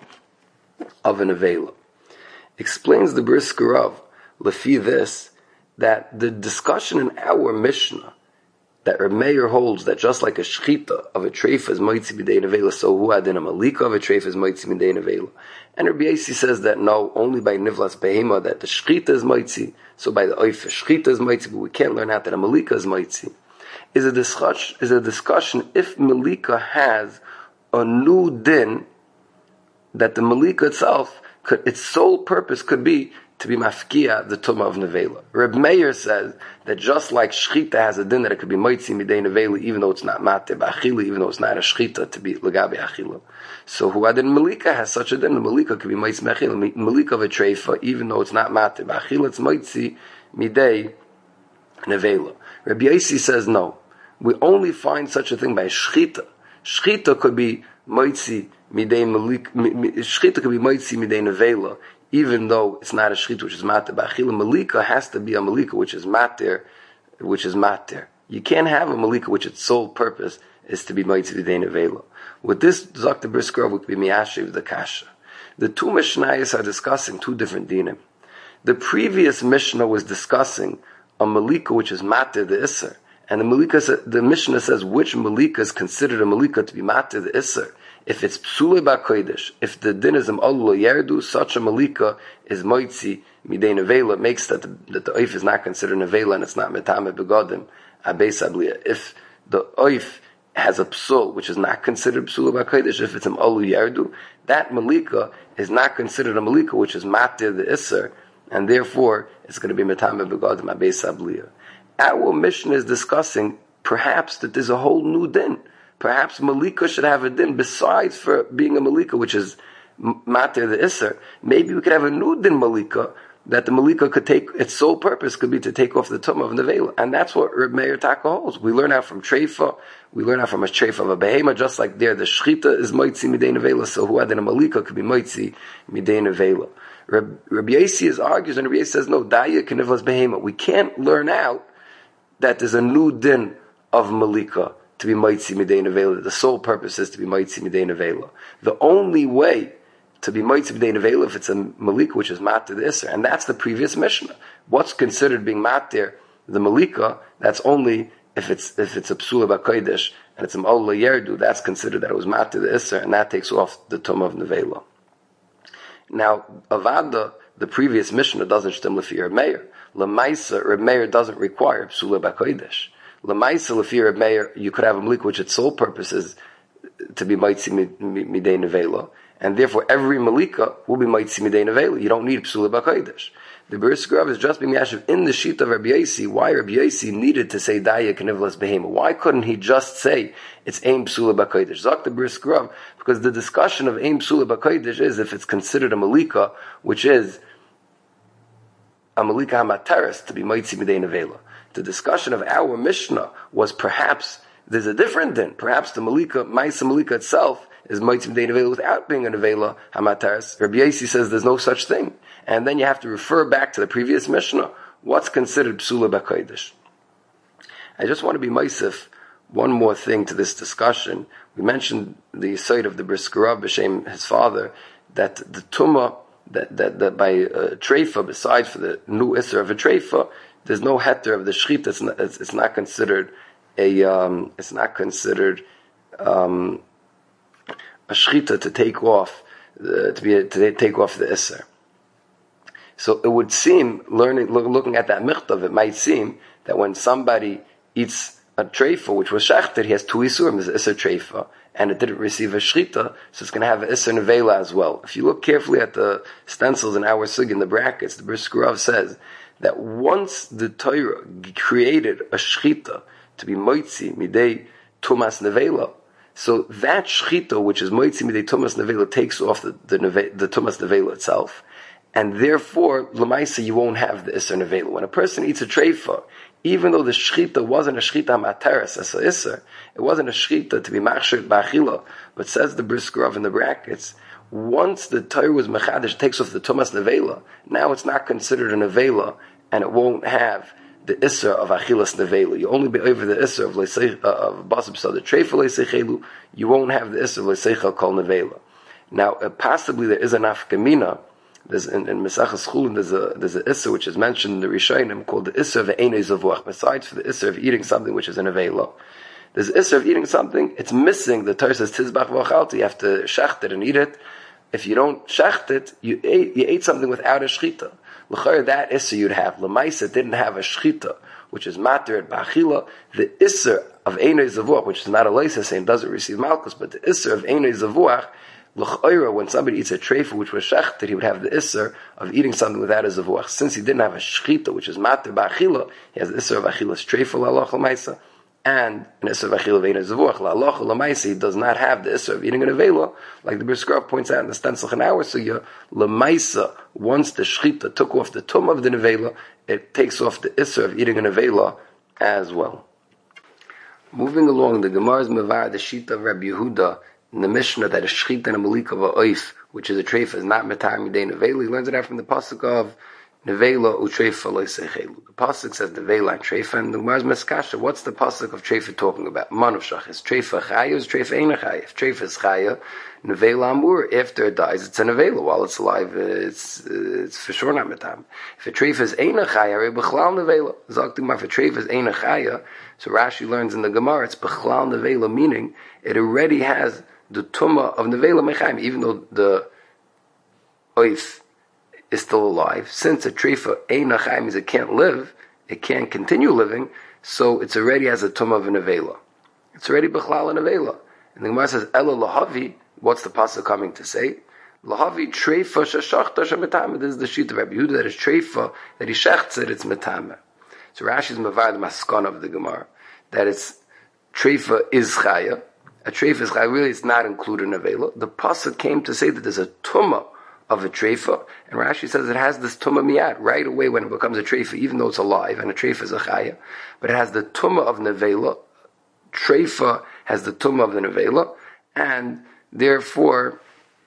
of an nevela. Explains the Briskrov, lefi this, that the discussion in our Mishnah, that Reb Meir holds that just like a shchita of a treifa is moitzi midei nevela, so hu adin a malika of a treifa is moitzi midei nevela. And Rabbi Yossi says that no, only by nivlas behema that the shchita is moitzi, so by the oif shchita is moitzi, but we can't learn out that a malika is moitzi. Is a discussion, is a discussion if malika has a new din, that the malika itself, could, its sole purpose could be to be mafkia, the tumah of nevela. Reb Meir says that just like shchita has a din that it could be moitzi midei nevela, even though it's not mater ba'achila, even though it's not a shchita to be legabe achila. So who adin malika has such a din, the malika could be moitzi ba'achila, malika of a treifa, even though it's not mater ba'achila, it's moitzi midei nevela. Rabbi Yossi says no. We only find such a thing by shchita. Shchita could be moitzi midei malika, shchita could be moitzi midei nevela, even though it's not a shchita which is mater ba'achila. Malika has to be a malika which is mater, which is mater. You can't have a malika which its sole purpose is to be moitzi midei nevela. With this, Zakta Briskrov would be miyashiv the kasha. The two Mishnayos are discussing two different dinim. The previous Mishnah was discussing a malika which is mater the iser, And the Malika, the Mishnah says which Malika is considered a Malika to be matir the Isser. If it's Psule B'Kodesh, if the din is M'Alul Yerdu, such a Malika is Moitzi Midei Nevela. It makes that the, that the Oif is not considered Nevela and it's not Metame Begodim, Abeis Abliya. If the Oif has a Psul, which is not considered Psule B'Kodesh, if it's M'Alul Yerdu, that Malika is not considered a Malika, which is Matir the Isser, and therefore it's going to be Metame Begodim, Abeis Abliya. Our Mishnah is discussing perhaps that there's a whole new din. Perhaps Malika should have a din besides for being a Malika, which is Matir the Isser. Maybe we could have a new din Malika, that the Malika could take, its sole purpose could be to take off the Tumah of Nevela. And that's what Reb Meir Taka holds. We learn out from Treifa, we learn out from a Treifa of a Behema, just like there, the Shchita is Moitzi Midei Nevela, so who had in a Malika could be Moitzi Midei Nevela. Rabbi Yossi argues, and Rabbi Yossi says, no, Daya Kenivlas Behema. We can't learn out that there's a new din of Malika to be Moitzi Midei Nevela. The sole purpose is to be Moitzi Midei Nevela. The only way to be Moitzi Midei Nevela if it's a Malika which is Matir the Isser, and that's the previous Mishnah. What's considered being Matir the Malika? That's only if it's if it's a Psula B'Kodesh and it's a M'Alul Yerdu. That's considered that it was Matir the Isser, and that takes off the Tumah of Nevela. Now, Avada, the previous Mishnah doesn't stem Lefi Reb Meir. Lemaisa, Reb Meir doesn't require Psula B'Kodesh. Lemaisa, Lefi Reb Meir, you could have a Malika which its sole purpose is to be Moitzi Midei Nevela, and therefore every Malika will be Moitzi Midei Nevela. You don't need Psula B'Kodesh. The Bris Grav is just being Yashiv in the sheet of Rabbi Yossi, why Rabbi Yossi needed to say Daya Kenivlas Behema. Why couldn't he just say it's Ein Psula B'Kodesh? Zok the Bris Grav, because the discussion of Ein Psula B'Kodesh is if it's considered a Malika, which is a Malika HaMateres to be Moitzi Midei Nevela. The discussion of our Mishnah was perhaps there's a different din. Perhaps the Malika, Maisa Malika itself, is Moitzi Midei Nevela without being a Nevela HaMateres. Rabbi Yossi says there's no such thing. And then you have to refer back to the previous Mishnah. What's considered Psula B'Kodesh? I just want to be Meisif one more thing to this discussion. We mentioned the site of the Brisker Rav B'Shem, his father, that the Tumah, that, that, that by uh, Treifa, besides for the new Isser of a Treifa, there's no heter of the Shchita. It's not, it's, it's not considered a, um, it's not considered, um, a Shchita to take off, uh, to be, a, to take off the Isser. So it would seem, learning, look, looking at that michtav, it might seem that when somebody eats a treifa, which was shechted, he has two isurim, there's an isser treifa, and it didn't receive a shrita, so it's going to have an isser nevela as well. If you look carefully at the stencils in our sug in the brackets, the Brisker Rav says that once the Torah created a shrita to be moitzi midei tumas nevela, so that shrita, which is moitzi midei tumas nevela, takes off the, the, the tumas nevela itself. And therefore, l'maisa, you won't have the Isser Nevela. When a person eats a treifa, even though the shchita wasn't a shchita materes as a Isser, it wasn't a shchita to be machshir b'achila, but says the Brisker Rav in the brackets, once the Torah was mechadish, takes off the Tumas Nevela, now it's not considered a Nevela, and it won't have the Isser of Achilas Nevela. You only be over the Isser of Leisech, uh, of Basib Sada Treifa Leisechelu, you won't have the Isser of Leisecha Kol Nevela. Now, uh, possibly there is an afkamina. There's in, in Mesachas Chulin, there's a there's an Isser which is mentioned in the Rishonim called the Isser of Einei Zavuach. Besides for the Isser of eating something which is an Avela, there's Isser of eating something, it's missing. The Torah says Tizbach V'Achalta, you have to shecht it and eat it. If you don't shecht it, you ate, you ate something without a shchita. L'chayr, that Isser you'd have. L'maisa didn't have a shchita, which is matir at ba'achila. The Isser of Einei Zavuach, which is not a leisa saying doesn't receive malchus, but the Isser of Einei Zavuach, L'chayra, when somebody eats a treifa which was shechted, he would have the isser of eating something without a zavuach. Since he didn't have a shchita, which is matir ba'achila, he has the isser of achilas treifa la'aloch l'maisa, and an isser of achila ve'ena zavuach la'aloch l'maisa. He does not have the isser of eating an avela, like the Brisker Rav points out in the stencil in our sugya. L'maisa, once the shchita took off the tum of the nevela, it takes off the isser of eating an avela as well. Moving along, the Gemara's mevar the sheet of Rabbi Yehuda in the Mishnah that a shchita and a malika of a oif, which is a treifa, is not metar midei nevela. He learns it out from the pasuk of nevela utreifa loisechelu. The pasuk says nevela and treifa, and the Gemara's meskasha. What's the pasuk of treifa talking about? Manushach is treifa chaya, is treifa eina chaya. If treifa is chaya, nevela amur. After it dies, it's a nevela. While it's alive, it's it's for sure not metam. If a treifa is eina chaya, re bechlal nevela. Zaktimar for treifa is eina chaya. So Rashi learns in the Gemara, it's bechlal nevela, meaning it already has the tumah of nevela mechaim, even though the oif is still alive. Since a treifa eina chaya means it can't live, it can't continue living, so it's already has a tumah of a nevela. It's already bechlal a nevela. And the Gemara says, Ela lahavi, what's the pasuk coming to say? Lahavi treifa shashachta shemetame. This is the sheet of Rabbi Yehuda, that is treifa, that he shechts it, it's metame. So Rashi is mavar the maskana of the Gemara, that it's treifa is chaya. A treifa is chaya, really it's not included in a nevela. The pasuk came to say that there's a tumah of a treifa, and Rashi says it has this tumah miyad right away when it becomes a treifa, even though it's alive, and a treifa is a chaya, but it has the tumah of nevela. Treifa has the tumah of the nevela, and therefore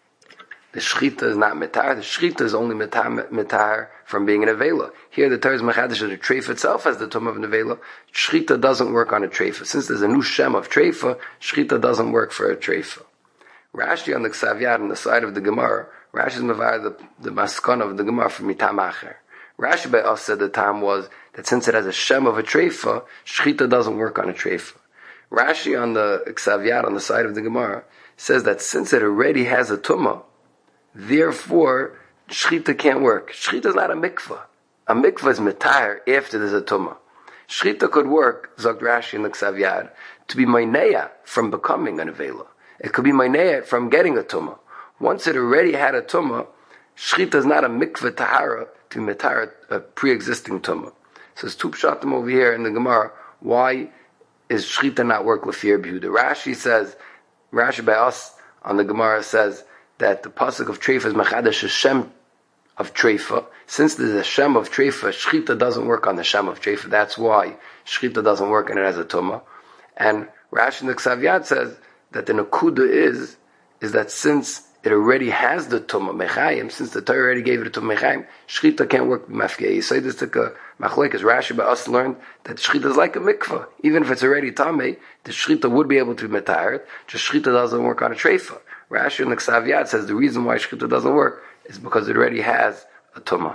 the shchita is not metar. The shchita is only metar, metar from being an nevela. Here the Torah is mechadish that the treifa itself has the tumah of nevela. Shchita doesn't work on a treifa. Since there's a new shem of treifa, shchita doesn't work for a treifa. Rashi on the Ksav Yad on the side of the Gemara, Rashi is mavar the, the maskana of the Gemara from mitam acher. Rashi by us said the time was that since it has a shem of a treifa, shchita doesn't work on a treifa. Rashi on the Ksav Yad on the side of the Gemara says that since it already has a tumah, therefore shchita can't work. Shchita is not a mikvah. A mikvah is metar after there's a tumah. Shchita could work, Zog Rashi in the Ksav Yad, to be meineya from becoming an avela. It could be meineya from getting a tumah. Once it already had a tumah, shchita is not a mikvah tahara to metar a pre-existing tumah. So there's two pshatim over here in the Gemara. Why is shchita not work l'fir b'Yehuda? Rashi says, Rashi by us on the Gemara says that the pasuk of treifa is mechadash Hashem of treifa. Since there's a shem of treifa, shchita doesn't work on the shem of treifa. That's why shchita doesn't work and it has a tumah. And Rashi in the Ksav Yad says that the nakuda is is that since it already has the tumah mechayim, since the Torah already gave it to mechayim, shchita can't work mafkei. So this took a machlekes. Rashi by us learned that shchita is like a mikvah. Even if it's already tamei, the shchita would be able to be metared. Just shchita doesn't work on a treifa. Rashi in the Ksav Yad says the reason why shchita doesn't work is because it already has a tumah.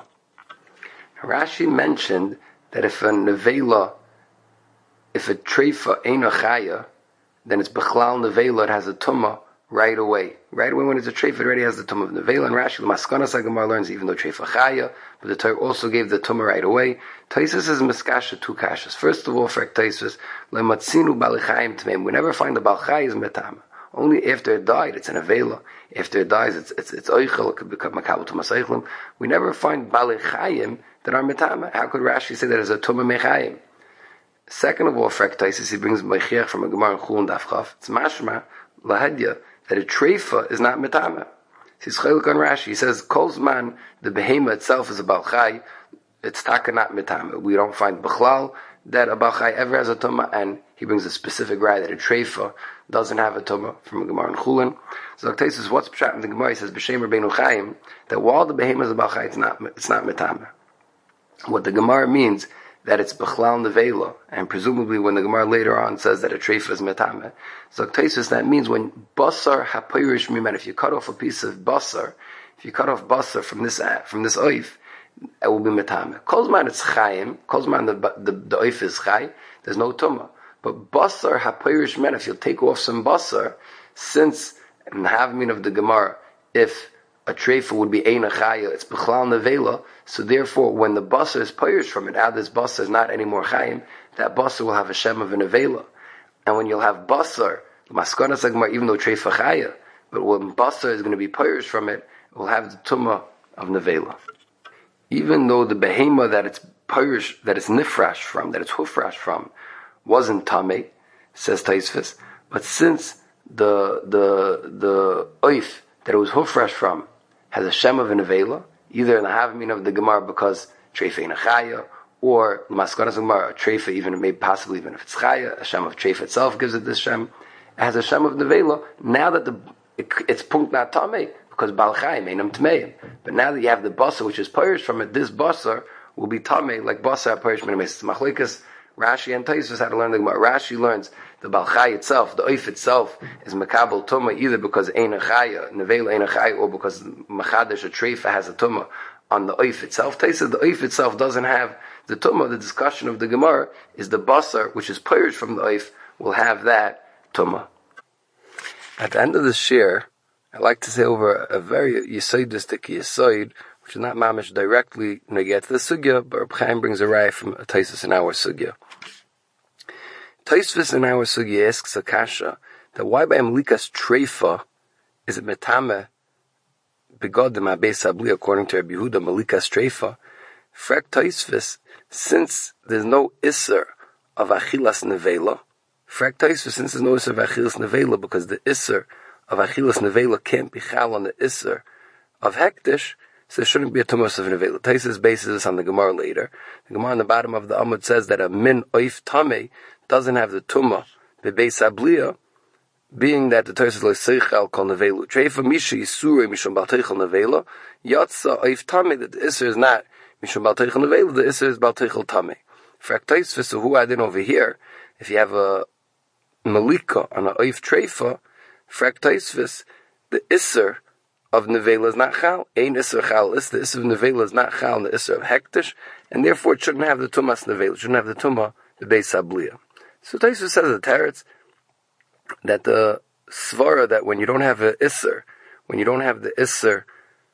Rashi mentioned that if a nevela, if a treifa ain't a chaya, then it's bechlal nevela, it has a tumah right away. Right away when it's a treifa, it already has the tumah of nevela. And Rashi, the maskana Sagamar learns even though treifa chaya, but the Torah also gave the tumah right away. Taisus is miskasha, two kashas. First of all, for Taisus, lematzinu balichayim tmeim. We never find the balchay is metam. Only after it died, it's an avela. After it dies, it's it's it's oichel. It could become makabel to masaychlim. We never find balichayim that are metama. How could Rashi say that as a tumah mechayim? Second of all, for Taisus, he brings meichiach from a Gemara in Chulun Daf Chaf. It's mashma lahadya that a treifa is not metama. He's chaylik on Rashi. He says kolzman the behema itself is a balchay. It's taka not metama. We don't find bichlal that a balchay ever has a tumah, and he brings a specific right that a treifa doesn't have a tumah from a Gemara in Chulin. So Zaktais says, what's pshat in the Gemara? He says, B'Shem Rabbeinu Chaim, that while the behemoth is a balchay, it's not, it's not metama. What the Gemara means, that it's b'chlal nevela, and presumably when the Gemara later on says that a treifa is metama, Zaktais says that means when basar hapirish miman, if you cut off a piece of basar, if you cut off basar from this, from this oif, it will be metame. Kolzman it's chayim. Kolzman the the the oif is chay. There's no tumah. But basar hapirish men. If you'll take off some basar, since in the havmin of the Gemara, if a treifa would be eina chaya, it's b'chlal nevela. So therefore, when the basar is pirish from it, now this basar is not anymore chayim. That basar will have a shem of a nevela. And when you'll have basar, maskana sagmar, even though treifa chaya, but when basar is going to be pirish from it, it will have the tumah of nevela. Even though the behema that it's pirish, that it's nifrash from, that it's hufrash from, wasn't tamei, says Taisvis, but since the the the oif that it was hufrash from has a shem of an avela, either in the havmin of the Gemara because treifa in a chaya, or maskanas Gemara a treifa, even maybe possibly even if it's chaya, a shem of treifa itself gives it this shem. It has a shem of nevela. Now that the it, it's punkt not tamei, because Baal Chaim ain't Tmeim. But now that you have the basar which is parish from it, this basar will be tamei like basar parish minimis. Machlikas Rashi and Tosfos had to learn the Gemara. Rashi learns the Baal Chai itself, the oif itself, is makabel tuma either because ein chaya, nevela ein chaya, or because machadash a treifa has a tuma on the oif itself. Tosfos the oif itself doesn't have the tuma. The discussion of the Gemara is the basar which is parish from the oif will have that tuma. At the end of the shir, I'd like to say over a very yisoidistic yisoid, which is not mamish directly negate the sugya, but Reb Chaim brings a raya from a Tosfos in our sugya. Tosfos in our sugya asks a kasha that why by Amlikas treifa is it metame begodim abeis abli according to Rabbi Yehuda Malikas treifa. Frek Tosfos, since there's no iser of achilas nevela. Frek Tosfos, since there's no iser of achilas nevela, because the iser of achilas nevela can't be chal on the iser of hektish. So there shouldn't be a tumas of nevela. Tosfos bases this on the Gemara later. The Gemara on the bottom of the Amud says that a min oif tamei doesn't have the tumah bebeis abliya, being that the Tosfos lo seichel kol nevelu. Treifa misha yisurei mishum bal teichel nevela. Yatsa oif tamei, that the iser is not mishum bal teichel nevela, the iser is bal teichel tamei. Frak Tosfos, so who add in over here, if you have a malika on a oif treifa, frak Tosfos, the iser of nevela is not chal. Ein iser chal is the iser of nevela is not chal, and the iser of hektish, and therefore it shouldn't have the tumas nevela. It shouldn't have the tumah the beis abliya. So Tosfos says the teretz that the svara that when you don't have a iser, when you don't have the iser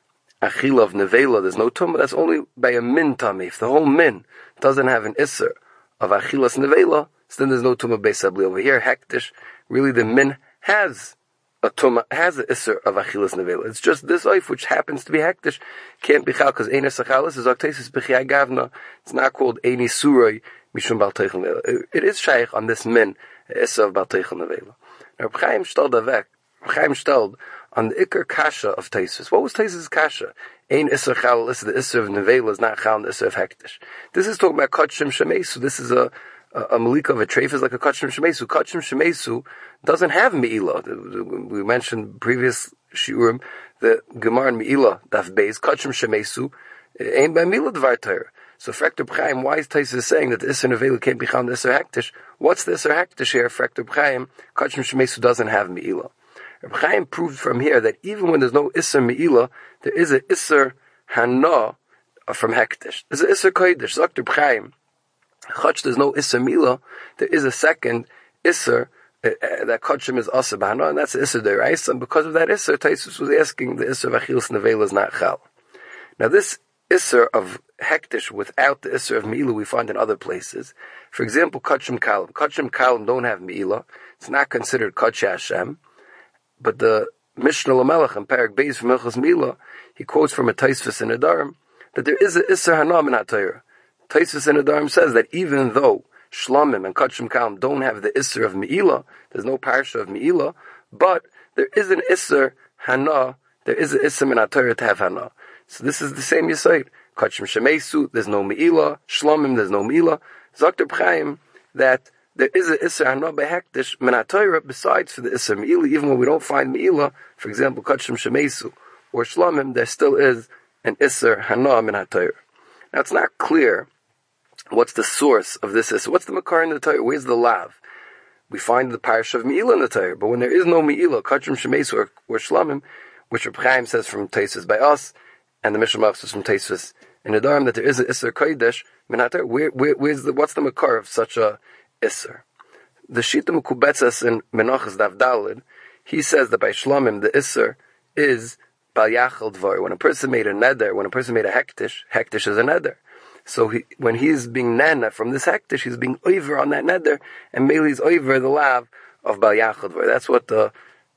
achila of nevela, there's no tumah. That's only by a min tamei. If the whole min doesn't have an iser of achilas nevela, so then there's no tumah beis abliya. Over here, hektish, really the min has a tuma, has an iser of achilas nevela. It's just this oif which happens to be hektish can't be chal because ein esachalis is octesis b'chiyai gavna. It's not called ein isuroi mishum bal teichel nevela. It is shaykh on this min iser of bal teichel nevela. Now Reb Chaim shtald avek. Reb Chaim shtald on the ikar kasha of Tosfos. What was Tosfos kasha? Ein iser chal is the iser of nevela is not chal and the iser of hektish. This is talking about kachim shemesu. This is a A, a malika of a treif is like a kachim shemesu. Kachim shemesu doesn't have me'ilah. We mentioned previous shiurim the Gemara and me'ilah daf beis kachim shemesu ain't by me'ilah dvar Torah. So Frekter B'chaim, why is Tosfos saying that the iser nevela can't be chal the iser hektish? What's the iser hektish here? Frekter B'chaim, kachim shemesu doesn't have me'ilah. Reb Chaim proved from here that even when there's no iser me'ilah, there is a iser hana from hektish. There's a iser kodesh. Frekter B'chaim. Chach, there's no Isser Mila, there is a second Isser, uh, uh, that Kachim is Asa Bahana, and that's the Isser Derais, and because of that Isser, Tosfos was asking the Isser of Achilas Nevela is not Chal. Now this Isser of Hektish without the Isser of Mila we find in other places. For example, Kachim Kalim. Kachim Kalim don't have Mila, it's not considered Kach Hashem, but the Mishnah Lamelech in Parak Beis from Milchas Mila, he quotes from a Tosfos in Adarim, that there is a Isser Hanam in HaTorah. Tosfos in Adarim says that even though Shlamim and Kachim Kalim don't have the Isser of Me'ilah, there's no parsha of Me'ilah, but there is an Isser Hana, there is an Isser in HaTorah to have Hana. So this is the same Yisayid. Kachim Shemesu, there's no Me'ilah. Shlamim, there's no Me'ilah. Zakter B'chaim, that there is an Isser Hana by Hektish min HaTorah besides for the Isser Me'ilah, even when we don't find Me'ilah, for example, Kachim Shemesu or Shlamim, there still is an Isser Hana min HaTorah. Now it's not clear what's the source of this is. What's the makar in the Torah? Where's the lav? We find the parish of Me'ilah in the Torah, but when there is no Me'ilah, Kachim Shemesu or, or Shlamim, which Reb Chaim says from Tosfos by us, and the Mishnah says from Tosfos in Adarim that there is an Isser Kodesh, where, where, where's the, what's the makar of such a Isser? The Shita Mekubetzes in Menachos Daf Daled, he says that by Shlamim the Isser is Bal Yachal Dvar. When a person made a neder, when a person made a hektish, hektish is a neder. So he, when he's being nana from this hektish, he's being over on that neder, and mainly he's over the lav of Bal Yachal Dvar. That's what the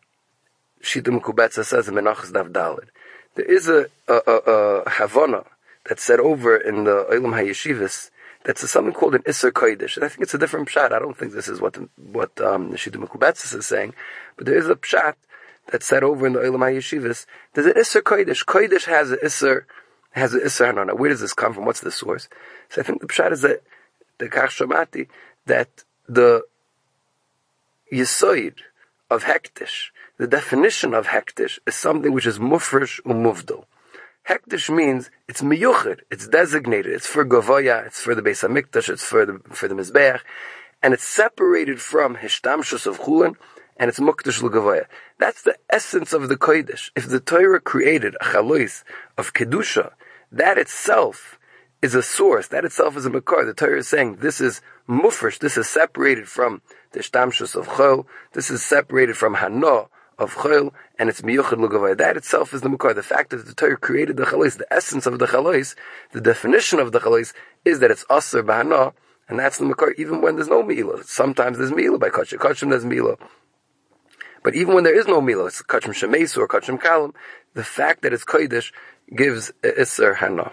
Shita Mekubetzes says in Menachos Daf Daled. There is a, a, a, a Havana that's said over in the Olam HaYeshivas that's something called an Isser Kodesh. And I think it's a different pshat. I don't think this is what the, what um, the Shita Mekubetzes is saying, but there is a pshat that's said over in the Olam HaYeshivas. There's an Isser Kodesh. Kodesh has an Isser, has an Isser Hanana. Where does this come from? What's the source? So I think the pshat is that the Kach Shamati, that the Yisoid of hektish. The definition of hektish is something which is mufresh umuvdal. Hektish means it's miyuchid, it's designated, it's for Gavoya, it's for the Beis HaMikdash, it's for the for the Mizbeach, and it's separated from Hishtamshus of Chulin, and it's Mukdash l'Gavoya. That's the essence of the Kodesh. If the Torah created a Chalois of Kedusha, that itself is a source, that itself is a Makar. The Torah is saying this is mufresh, this is separated from the Hishtamshus of Chol, this is separated from Hana of Chol, and it's miyuchad l'gavoya. That itself is the Makar. The fact that the Torah created the Chalois, the essence of the Chalois, the definition of the Chalois is that it's Aser b'Hana, and that's the Makar even when there's no Mi'ila. Sometimes there's Mi'ila by Kachim. Kachim there's Mi'ila. But even when there is no Mi'ila, it's Kachim Shemesu or Kachim Kalam, the fact that it's Kodesh gives Iser Hana.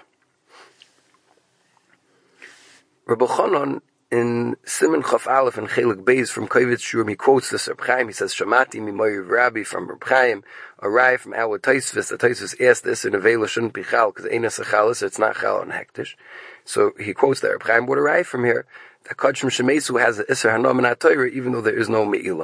Rabbi Chanan in Siman Chaf Aleph and Chelik Beis from Kovetz Shurim, he quotes this Reb Chaim. He says, Shamati mimoyer Rabbi from Reb Chaim, a Rai from our Taisvis. The Taisvis asked this in Avela shouldn't be Chal, because Einas a Chal, so it's not Chal on Hektish. So he quotes that Reb Chaim, what a Rai from here, that Kachim Shemesu has an Isser Hanam in HaTorah, even though there is no Me'ilah.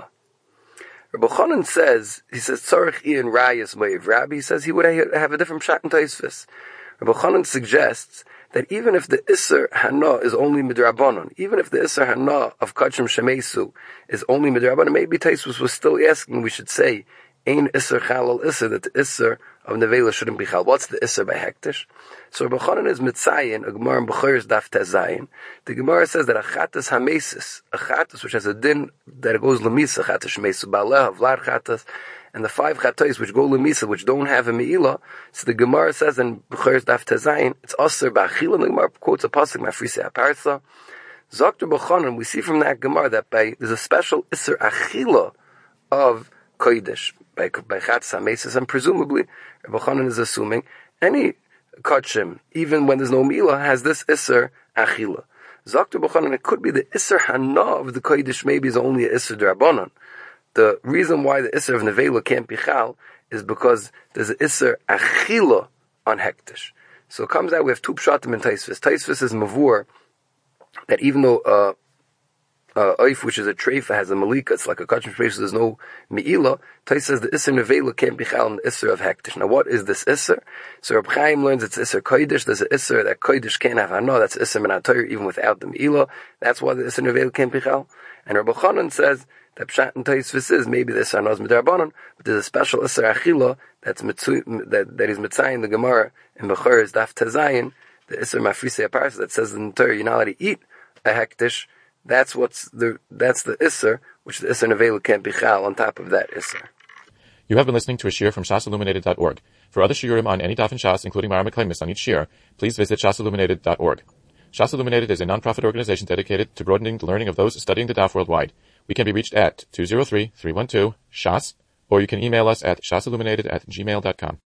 Rabbi Chanan says, he says, Tzarech Ian Rayas Moyev Rabbi, he says he would have a different Pshat in Taisvis. Rabbi Chanan suggests that even if the Isser Hana is only Midrabanon, even if the Isser Hana of Kachim Shemesu is only Midrabanon, maybe Taisvus was still asking, we should say, Ein Isser Chalal Isser, that the Isser of Nevela shouldn't be Chal. What's the Isser by Hektish? So Rabbi Chanan is Mitzayin, a Gemara in Bechor's Daf Tezayin. The Gemara says that a Chatas Hamesis, a Chatas which has a din that it goes Lemisa, Chatas Shemesu, Ba'aleh, Vlad Chatas, and the five chatos which go lemisa, which don't have a me'ilah, so the Gemara says in Bechor's Daf Tezayin, it's aser ba'achila, and the Gemara quotes a pasuk, Mafrisei Aparsa. Zokter B'chanan, we see from that Gemara that by, there's a special iser achila of kodesh, by, by chatzas hamesis, and presumably, B'chanan is assuming, any kachim, even when there's no me'ilah, has this iser achila. Zokter B'chanan, it could be the iser hana of the kodesh, maybe is only a iser d'Rabbanan. The reason why the Isser of Nevela can't be Chal is because there's an Isser Achila on Hektish. So it comes out we have two Pshatim in Taisvis. Taisvis is Mavur, that even though uh, uh, Oif, which is a Treifa, has a Malika, it's like a Kachim Treifa, so there's no Me'ila. Tais says the Isser Nevela can't be Chal in the Isser of Hektish. Now what is this Isser? So Reb Chaim learns it's Isser Kodesh. There's an Isser that Kodesh can't have Hana, that's Isser Min HaTorah, even without the Me'ila. That's why the Isser Nevela can't be Chal. And Rabbi Chanan says, that Pshat and Taisvis is maybe the Isser Hanaz Midrabanan, but there's a special Isser Achila that's mitzu, that that is mitzayin the Gemara in Bechor's Daf Tezayin, the Isser Mafrisei Aparsa that says in the Torah you're not allowed to eat a hektish. That's what's the that's the Isser which the Isser Nevela can't be Chal on top of that Isser. You have been listening to a shiur from shas illuminated dot org. For other shiurim on any daf in Shas, including Mara Meklemis on each shiur, please visit shas illuminated dot org. Shas Illuminated is a non-profit organization dedicated to broadening the learning of those studying the daf worldwide. We can be reached at two zero three, three one two, S H A S, or you can email us at shasilluminated at gmail dot com.